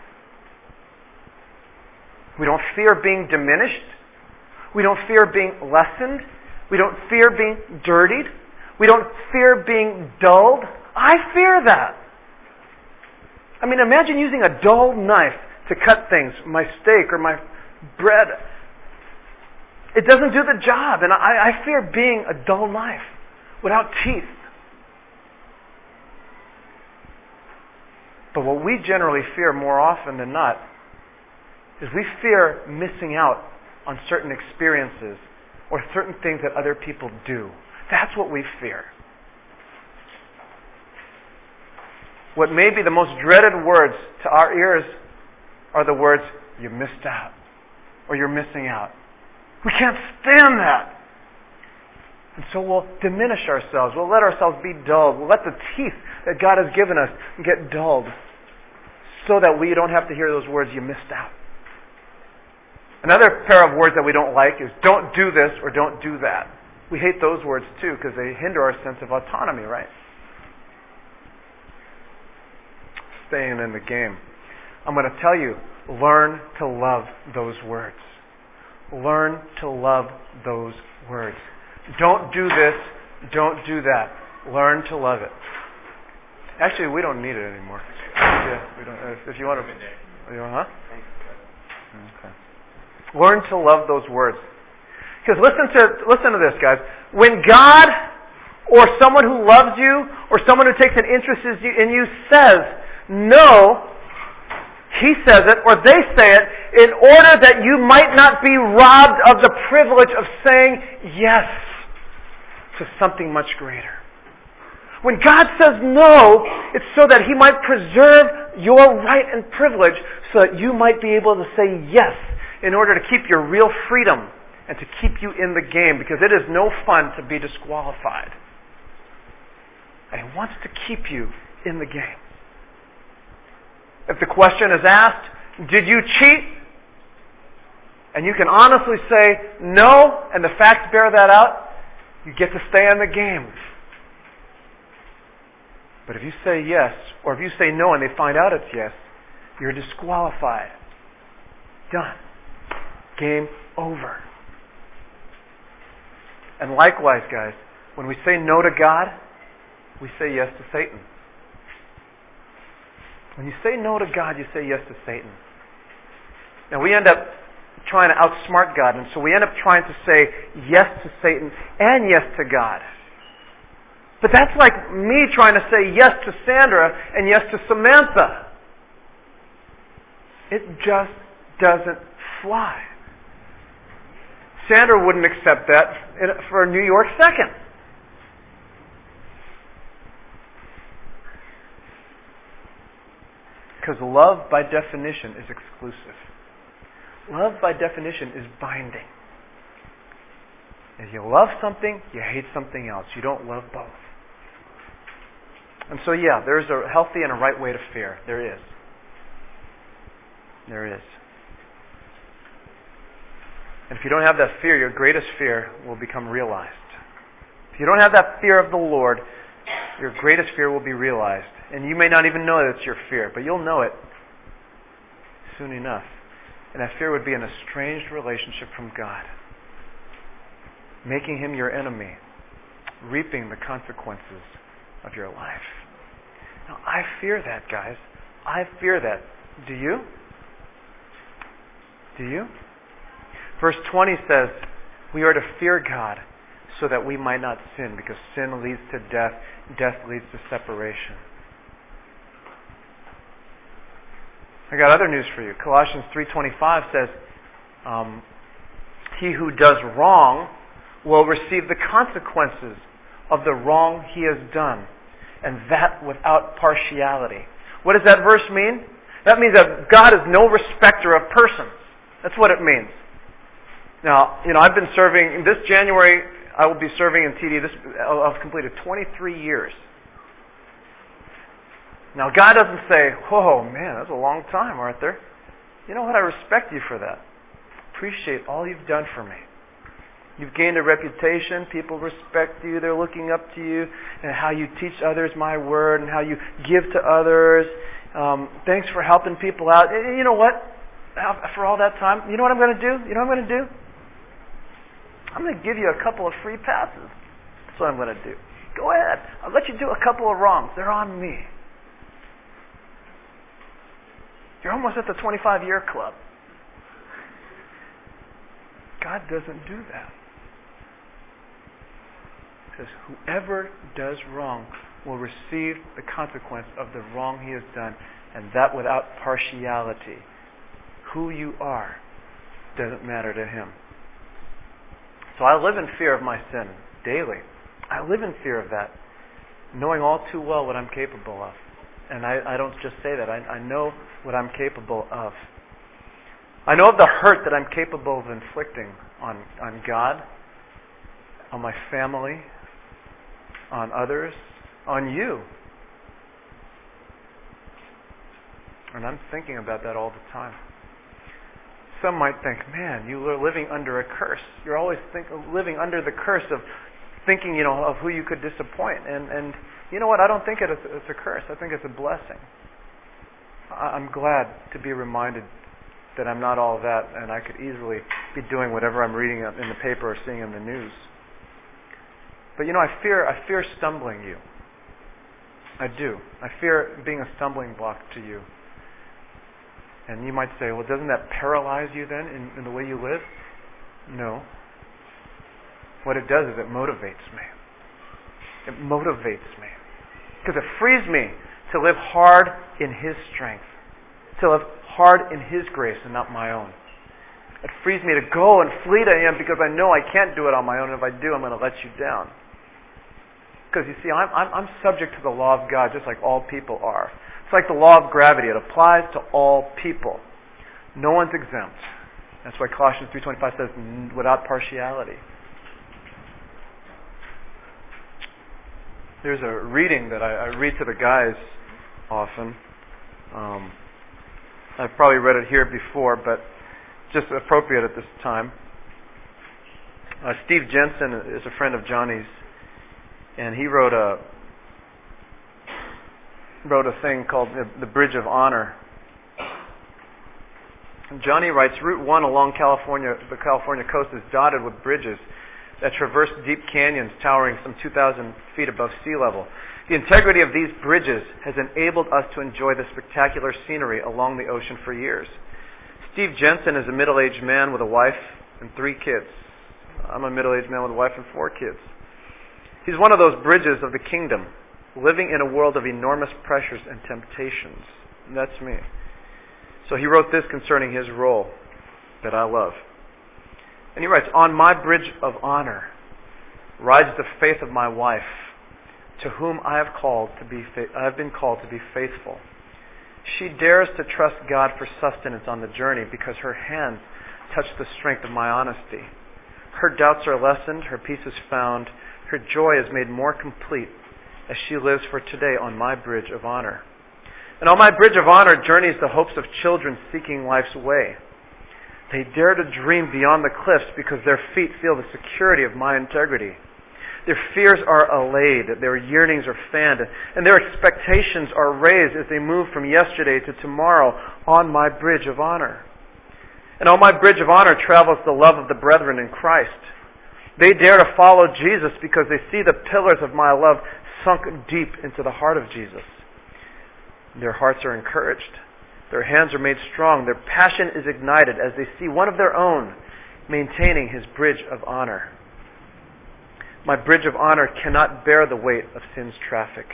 We don't fear being diminished. We don't fear being lessened. We don't fear being dirtied. We don't fear being dulled. I fear that. Imagine using a dull knife to cut things, my steak or my bread. It doesn't do the job, and I fear being a dull knife without teeth. But what we generally fear more often than not is we fear missing out on certain experiences or certain things that other people do. That's what we fear. What may be the most dreaded words to our ears are the words, you missed out, or you're missing out. We can't stand that. And so we'll diminish ourselves. We'll let ourselves be dulled. We'll let the teeth that God has given us get dulled so that we don't have to hear those words, you missed out. Another pair of words that we don't like is don't do this or don't do that. We hate those words too because they hinder our sense of autonomy, right? Staying in the game. I'm going to tell you, learn to love those words. Learn to love those words. Don't do this, don't do that. Learn to love it. Actually, we don't need it anymore. Yeah, we don't. If you want to, Okay. Learn to love those words. Because listen to this, guys. When God or someone who loves you or someone who takes an interest in you says no, he says it or they say it in order that you might not be robbed of the privilege of saying yes to something much greater. When God says no, it's so that He might preserve your right and privilege so that you might be able to say yes in order to keep your real freedom and to keep you in the game, because it is no fun to be disqualified. And He wants to keep you in the game. If the question is asked, did you cheat? And you can honestly say no, and the facts bear that out, you get to stay in the game. But if you say yes, or if you say no and they find out it's yes, you're disqualified. Done. Game over. And likewise, guys, when we say no to God, we say yes to Satan. When you say no to God, you say yes to Satan. Now we end up trying to outsmart God, and so we end up trying to say yes to Satan and yes to God. But that's like me trying to say yes to Sandra and yes to Samantha. It just doesn't fly. Sandra wouldn't accept that for a New York second. Because love, by definition, is exclusive. Love, by definition, is binding. If you love something, you hate something else. You don't love both. And so, yeah, there's a healthy and a right way to fear. There is. There is. And if you don't have that fear, your greatest fear will become realized. If you don't have that fear of the Lord, your greatest fear will be realized. And you may not even know that it's your fear, but you'll know it soon enough. And that fear would be an estranged relationship from God, making Him your enemy, reaping the consequences of your life. Now, I fear that, guys. I fear that. Do you? Do you? Verse 20 says, we are to fear God so that we might not sin, because sin leads to death, death leads to separation. I got other news for you. Colossians 3:25 says, he who does wrong will receive the consequences of the wrong he has done, and that without partiality. What does that verse mean? That means that God is no respecter of persons. That's what it means. Now, I've been serving, this January I will be serving in TD. I've completed 23 years. Now, God doesn't say, oh man, that's a long time, Arthur. You know what? I respect you for that. Appreciate all you've done for me. You've gained a reputation. People respect you. They're looking up to you and how you teach others my word and how you give to others. Thanks for helping people out. You know what? For all that time, you know what I'm going to do? You know what I'm going to do? I'm going to give you a couple of free passes. That's what I'm going to do. Go ahead. I'll let you do a couple of wrongs. They're on me. You're almost at the 25-year club. God doesn't do that. He says, whoever does wrong will receive the consequence of the wrong he has done, and that without partiality. Who you are doesn't matter to Him. So I live in fear of my sin daily. I live in fear of that, knowing all too well what I'm capable of. And I don't just say that. I know what I'm capable of. I know of the hurt that I'm capable of inflicting on God, on my family, on others, on you. And I'm thinking about that all the time. Some might think, man, you are living under a curse. You're always living under the curse of thinking, of who you could disappoint. And you know what? I don't think it's a curse. I think it's a blessing. I'm glad to be reminded that I'm not all that, and I could easily be doing whatever I'm reading in the paper or seeing in the news. But I fear stumbling you. I do. I fear being a stumbling block to you. And you might say, well, doesn't that paralyze you then in the way you live? No. What it does is it motivates me. It motivates me. Because it frees me to live hard in His strength. To live hard in His grace and not my own. It frees me to go and flee to Him because I know I can't do it on my own. And if I do, I'm going to let you down. Because you see, I'm subject to the law of God just like all people are. It's like the law of gravity. It applies to all people. No one's exempt. That's why Colossians 3:25 says, without partiality. There's a reading that I read to the guys often. I've probably read it here before, but just appropriate at this time. Steve Jensen is a friend of Johnny's, and he wrote a thing called The Bridge of Honor. And Johnny writes, Route 1 along the California coast is dotted with bridges that traverse deep canyons towering some 2,000 feet above sea level. The integrity of these bridges has enabled us to enjoy the spectacular scenery along the ocean for years. Steve Jensen is a middle-aged man with a wife and 3 kids. I'm a middle-aged man with a wife and 4 kids. He's one of those bridges of the kingdom, living in a world of enormous pressures and temptations. And that's me. So he wrote this concerning his role that I love. And he writes, on my bridge of honor rides the faith of my wife, to whom I have been called to be faithful. She dares to trust God for sustenance on the journey because her hands touch the strength of my honesty. Her doubts are lessened, her peace is found, her joy is made more complete as she lives for today on my bridge of honor. And on my bridge of honor journeys the hopes of children seeking life's way. They dare to dream beyond the cliffs because their feet feel the security of my integrity. Their fears are allayed, their yearnings are fanned, and their expectations are raised as they move from yesterday to tomorrow on my bridge of honor. And on my bridge of honor travels the love of the brethren in Christ. They dare to follow Jesus because they see the pillars of my love sunk deep into the heart of Jesus. Their hearts are encouraged. Their hands are made strong. Their passion is ignited as they see one of their own maintaining his bridge of honor. My bridge of honor cannot bear the weight of sin's traffic.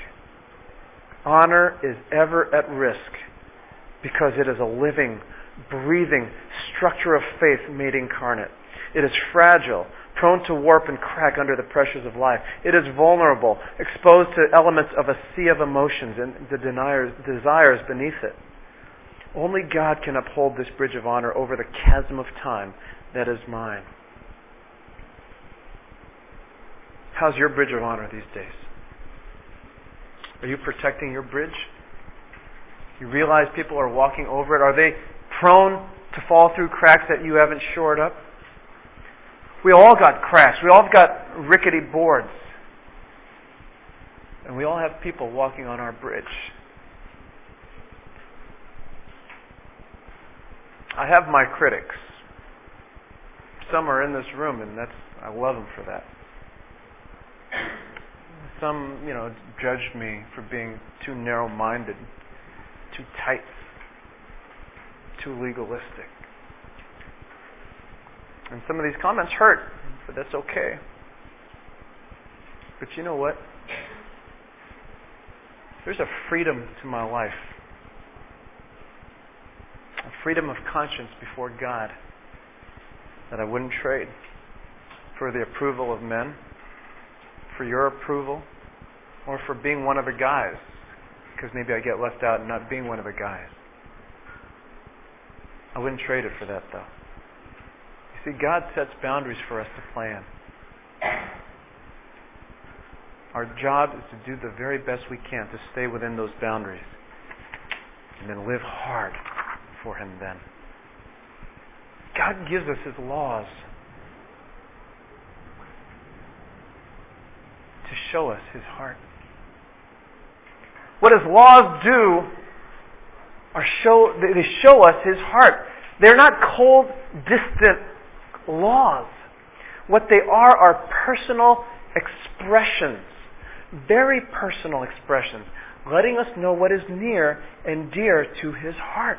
Honor is ever at risk because it is a living, breathing structure of faith made incarnate. It is fragile, prone to warp and crack under the pressures of life. It is vulnerable, exposed to elements of a sea of emotions and the desires beneath it. Only God can uphold this bridge of honor over the chasm of time that is mine. How's your bridge of honor these days? Are you protecting your bridge? You realize people are walking over it. Are they prone to fall through cracks that you haven't shored up? We all got cracks. We all got rickety boards. And we all have people walking on our bridge. I have my critics. Some are in this room, and I love them for that. Some, judge me for being too narrow-minded, too tight, too legalistic. And some of these comments hurt, but that's okay. But you know what? There's a freedom to my life. A freedom of conscience before God that I wouldn't trade for the approval of men, for your approval, or for being one of the guys, because maybe I get left out and not being one of the guys. I wouldn't trade it for that, though. You see, God sets boundaries for us to play in. Our job is to do the very best we can to stay within those boundaries. and then live hard for Him then. God gives us His laws to show us His heart. What His laws do they show us His heart. They're not cold, distant laws. What they are personal expressions, very personal expressions, letting us know what is near and dear to His heart.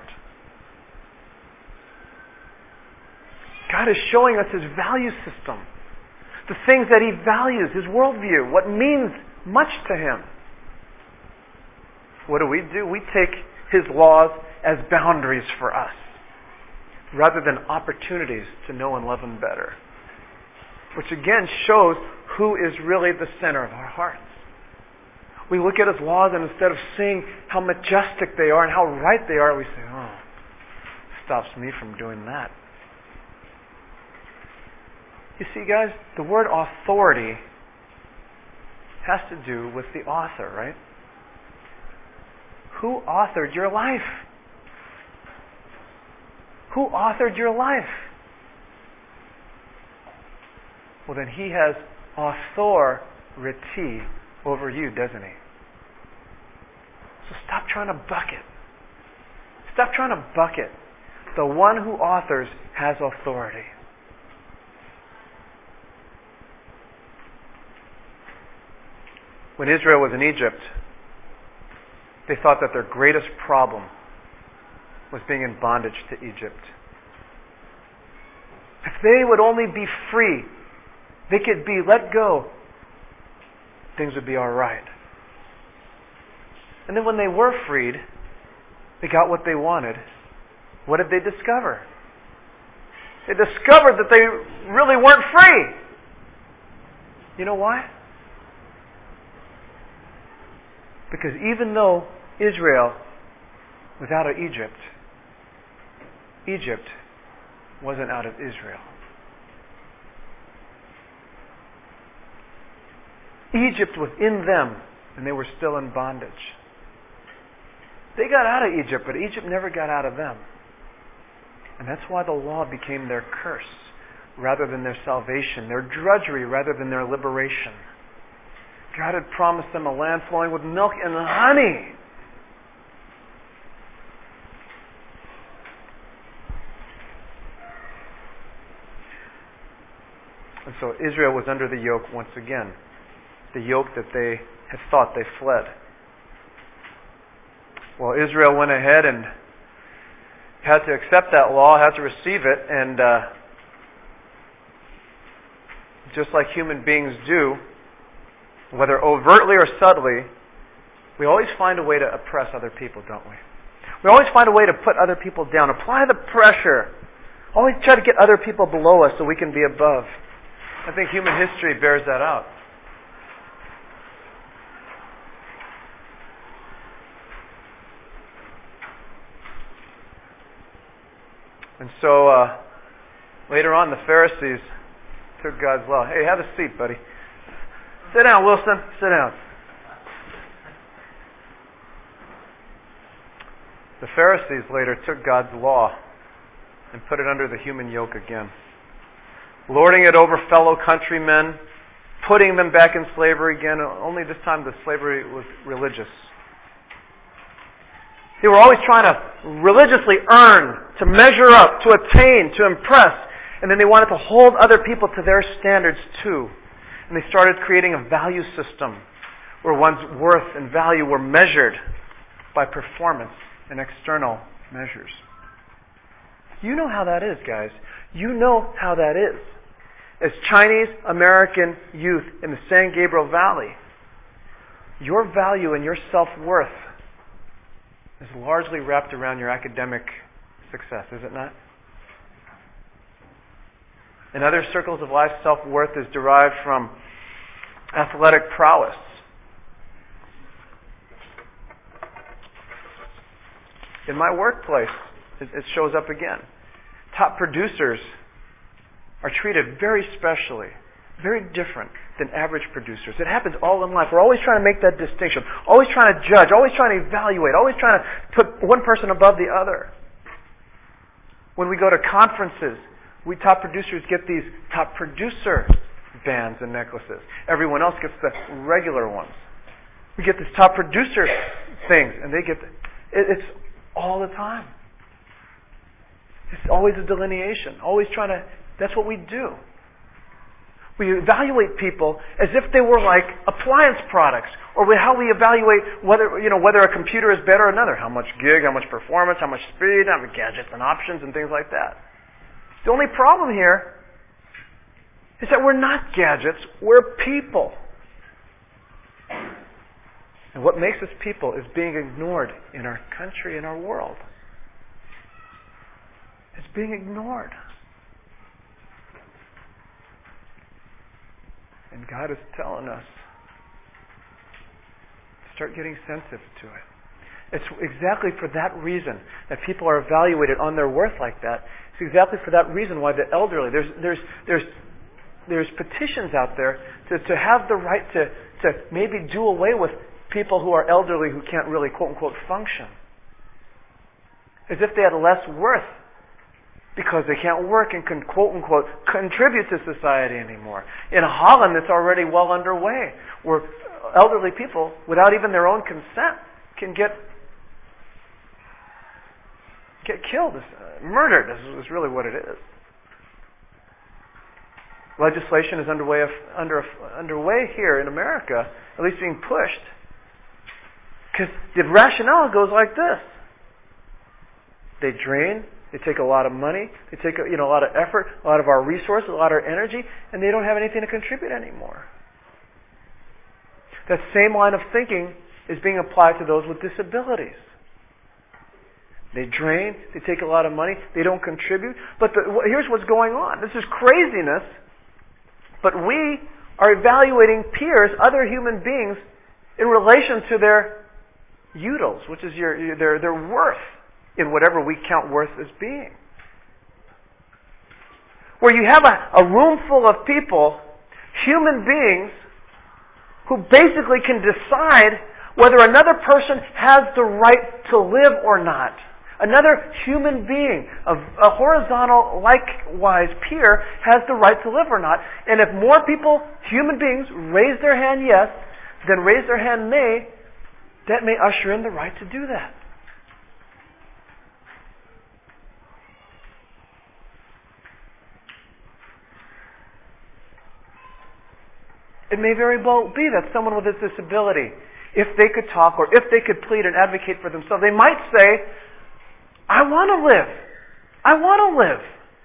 God is showing us His value system, the things that He values, His worldview, what means much to Him. What do? We take His laws as boundaries for us, rather than opportunities to know and love Him better. Which again shows who is really the center of our hearts. We look at His laws, and instead of seeing how majestic they are and how right they are, we say, oh, stops me from doing that. You see, guys, the word authority has to do with the author, right? Who authored your life? Who authored your life? Well, then He has authority over you, doesn't He? So stop trying to buck it. Stop trying to buck it. The one who authors has authority. When Israel was in Egypt, they thought that their greatest problem was being in bondage to Egypt. If they would only be free, they could be let go, things would be all right. And then when they were freed, they got what they wanted. What did they discover? They discovered that they really weren't free. You know why? Because even though Israel was out of Egypt, Egypt wasn't out of Israel. Egypt was in them, and they were still in bondage. They got out of Egypt, but Egypt never got out of them. And that's why the law became their curse rather than their salvation, their drudgery rather than their liberation. God had promised them a land flowing with milk and honey. And so Israel was under the yoke once again. The yoke that they had thought they fled. Well, Israel went ahead and had to accept that law, had to receive it, and just like human beings do, whether overtly or subtly, we always find a way to oppress other people, don't we? We always find a way to put other people down, apply the pressure. Always try to get other people below us so we can be above. I think human history bears that out. And so later on, the Pharisees took God's law. Hey, have a seat, buddy. Sit down, Wilson. Sit down. The Pharisees later took God's law and put it under the human yoke again, lording it over fellow countrymen, putting them back in slavery again. Only this time the slavery was religious. They were always trying to religiously earn, to measure up, to attain, to impress. And then they wanted to hold other people to their standards too. And they started creating a value system where one's worth and value were measured by performance and external measures. You know how that is, guys. You know how that is. As Chinese American youth in the San Gabriel Valley, your value and your self-worth is largely wrapped around your academic success, is it not? In other circles of life, self-worth is derived from athletic prowess. In my workplace, it shows up again. Top producers are treated very specially, very different than average producers. It happens all in life. We're always trying to make that distinction, always trying to judge, always trying to evaluate, always trying to put one person above the other. When we go to conferences, we top producers get these top producer bands and necklaces. Everyone else gets the regular ones. We get these top producer things, and they get it's all the time. It's always a delineation, always trying to, that's what we do. We evaluate people as if they were like appliance products, or how we evaluate whether a computer is better or another. How much gig, how much performance, how much speed, how many gadgets and options and things like that. The only problem here is that we're not gadgets, we're people. And what makes us people is being ignored in our country, in our world. It's being ignored. And God is telling us, start getting sensitive to it. It's exactly for that reason that people are evaluated on their worth like that. It's exactly for that reason why the elderly, there's petitions out there to have the right to maybe do away with people who are elderly who can't really quote unquote function. As if they had less worth because they can't work and can quote unquote contribute to society anymore. In Holland, it's already well underway, where elderly people, without even their own consent, can get killed, murdered. This is really what it is. Legislation is underway here in America, at least being pushed, because the rationale goes like this: they drain. They take a lot of money. They take a lot of effort, a lot of our resources, a lot of our energy, and they don't have anything to contribute anymore. That same line of thinking is being applied to those with disabilities. They drain. They take a lot of money. They don't contribute. But here's what's going on. This is craziness. But we are evaluating peers, other human beings, in relation to their utils, which is their worth, in whatever we count worth as being. Where you have a room full of people, human beings, who basically can decide whether another person has the right to live or not. Another human being, a horizontal, likewise peer, has the right to live or not. And if more people, human beings, raise their hand yes, than raise their hand nay, that may usher in the right to do that. It may very well be that someone with a disability, if they could talk or if they could plead and advocate for themselves, they might say, I want to live. I want to live.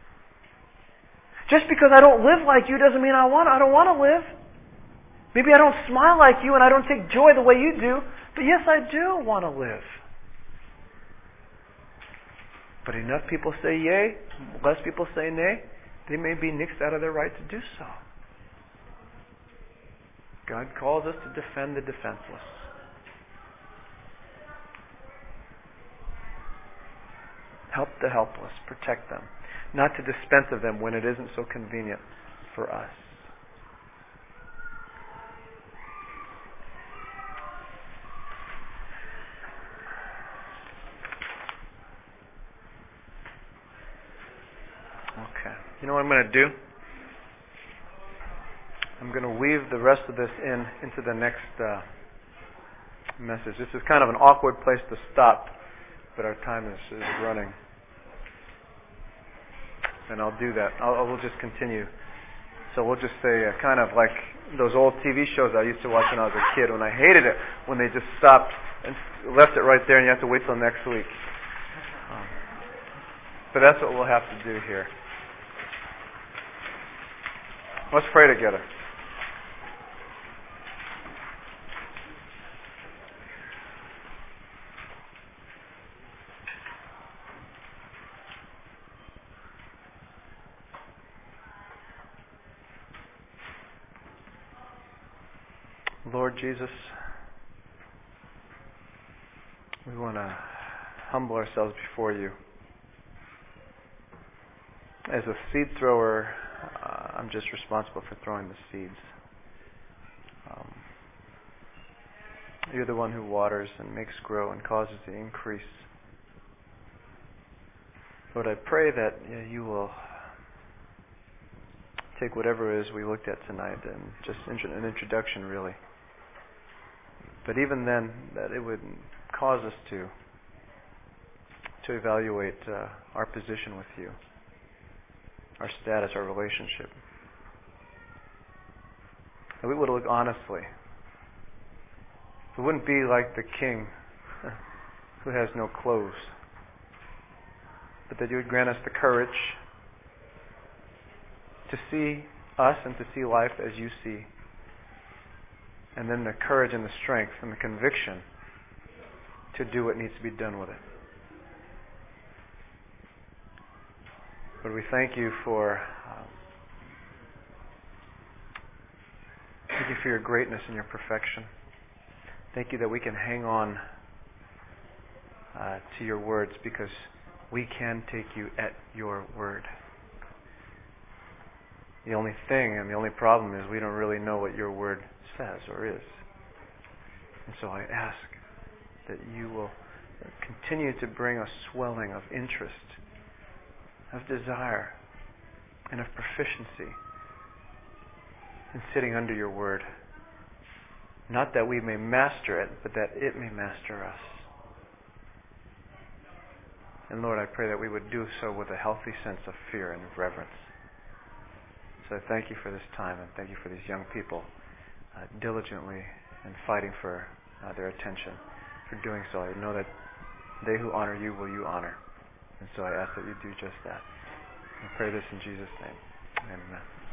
Just because I don't live like you doesn't mean I don't want to live. Maybe I don't smile like you and I don't take joy the way you do, but yes, I do want to live. But enough people say yay, less people say nay, they may be nixed out of their right to do so. God calls us to defend the defenseless. Help the helpless, protect them, not to dispense of them when it isn't so convenient for us. Okay. You know what I'm going to do? I'm going to weave the rest of this into the next message. This is kind of an awkward place to stop, but our time is running. And I'll do that. We'll just continue. So we'll just say kind of like those old TV shows I used to watch when I was a kid, when I hated it, when they just stopped and left it right there and you have to wait till next week. But that's what we'll have to do here. Let's pray together. Lord Jesus, we want to humble ourselves before you. As a seed thrower, I'm just responsible for throwing the seeds. You're the one who waters and makes grow and causes the increase. Lord, I pray that you will take whatever it is we looked at tonight and just an introduction, really. But even then, that it would cause us to evaluate our position with you, our status, our relationship. That we would look honestly. We wouldn't be like the king who has no clothes, but that you would grant us the courage to see us and to see life as you see, and then the courage and the strength and the conviction to do what needs to be done with it. Lord, we thank you for your greatness and your perfection. Thank you that we can hang on to your words, because we can take you at your word. The only thing and the only problem is we don't really know what your word says or is. And so I ask that you will continue to bring a swelling of interest, of desire, and of proficiency in sitting under your word. Not that we may master it, but that it may master us. And Lord, I pray that we would do so with a healthy sense of fear and of reverence. So I thank you for this time, and thank you for these young people diligently and fighting for their attention, for doing so. I know that they who honor you will you honor. And so I ask that you do just that. I pray this in Jesus' name. Amen.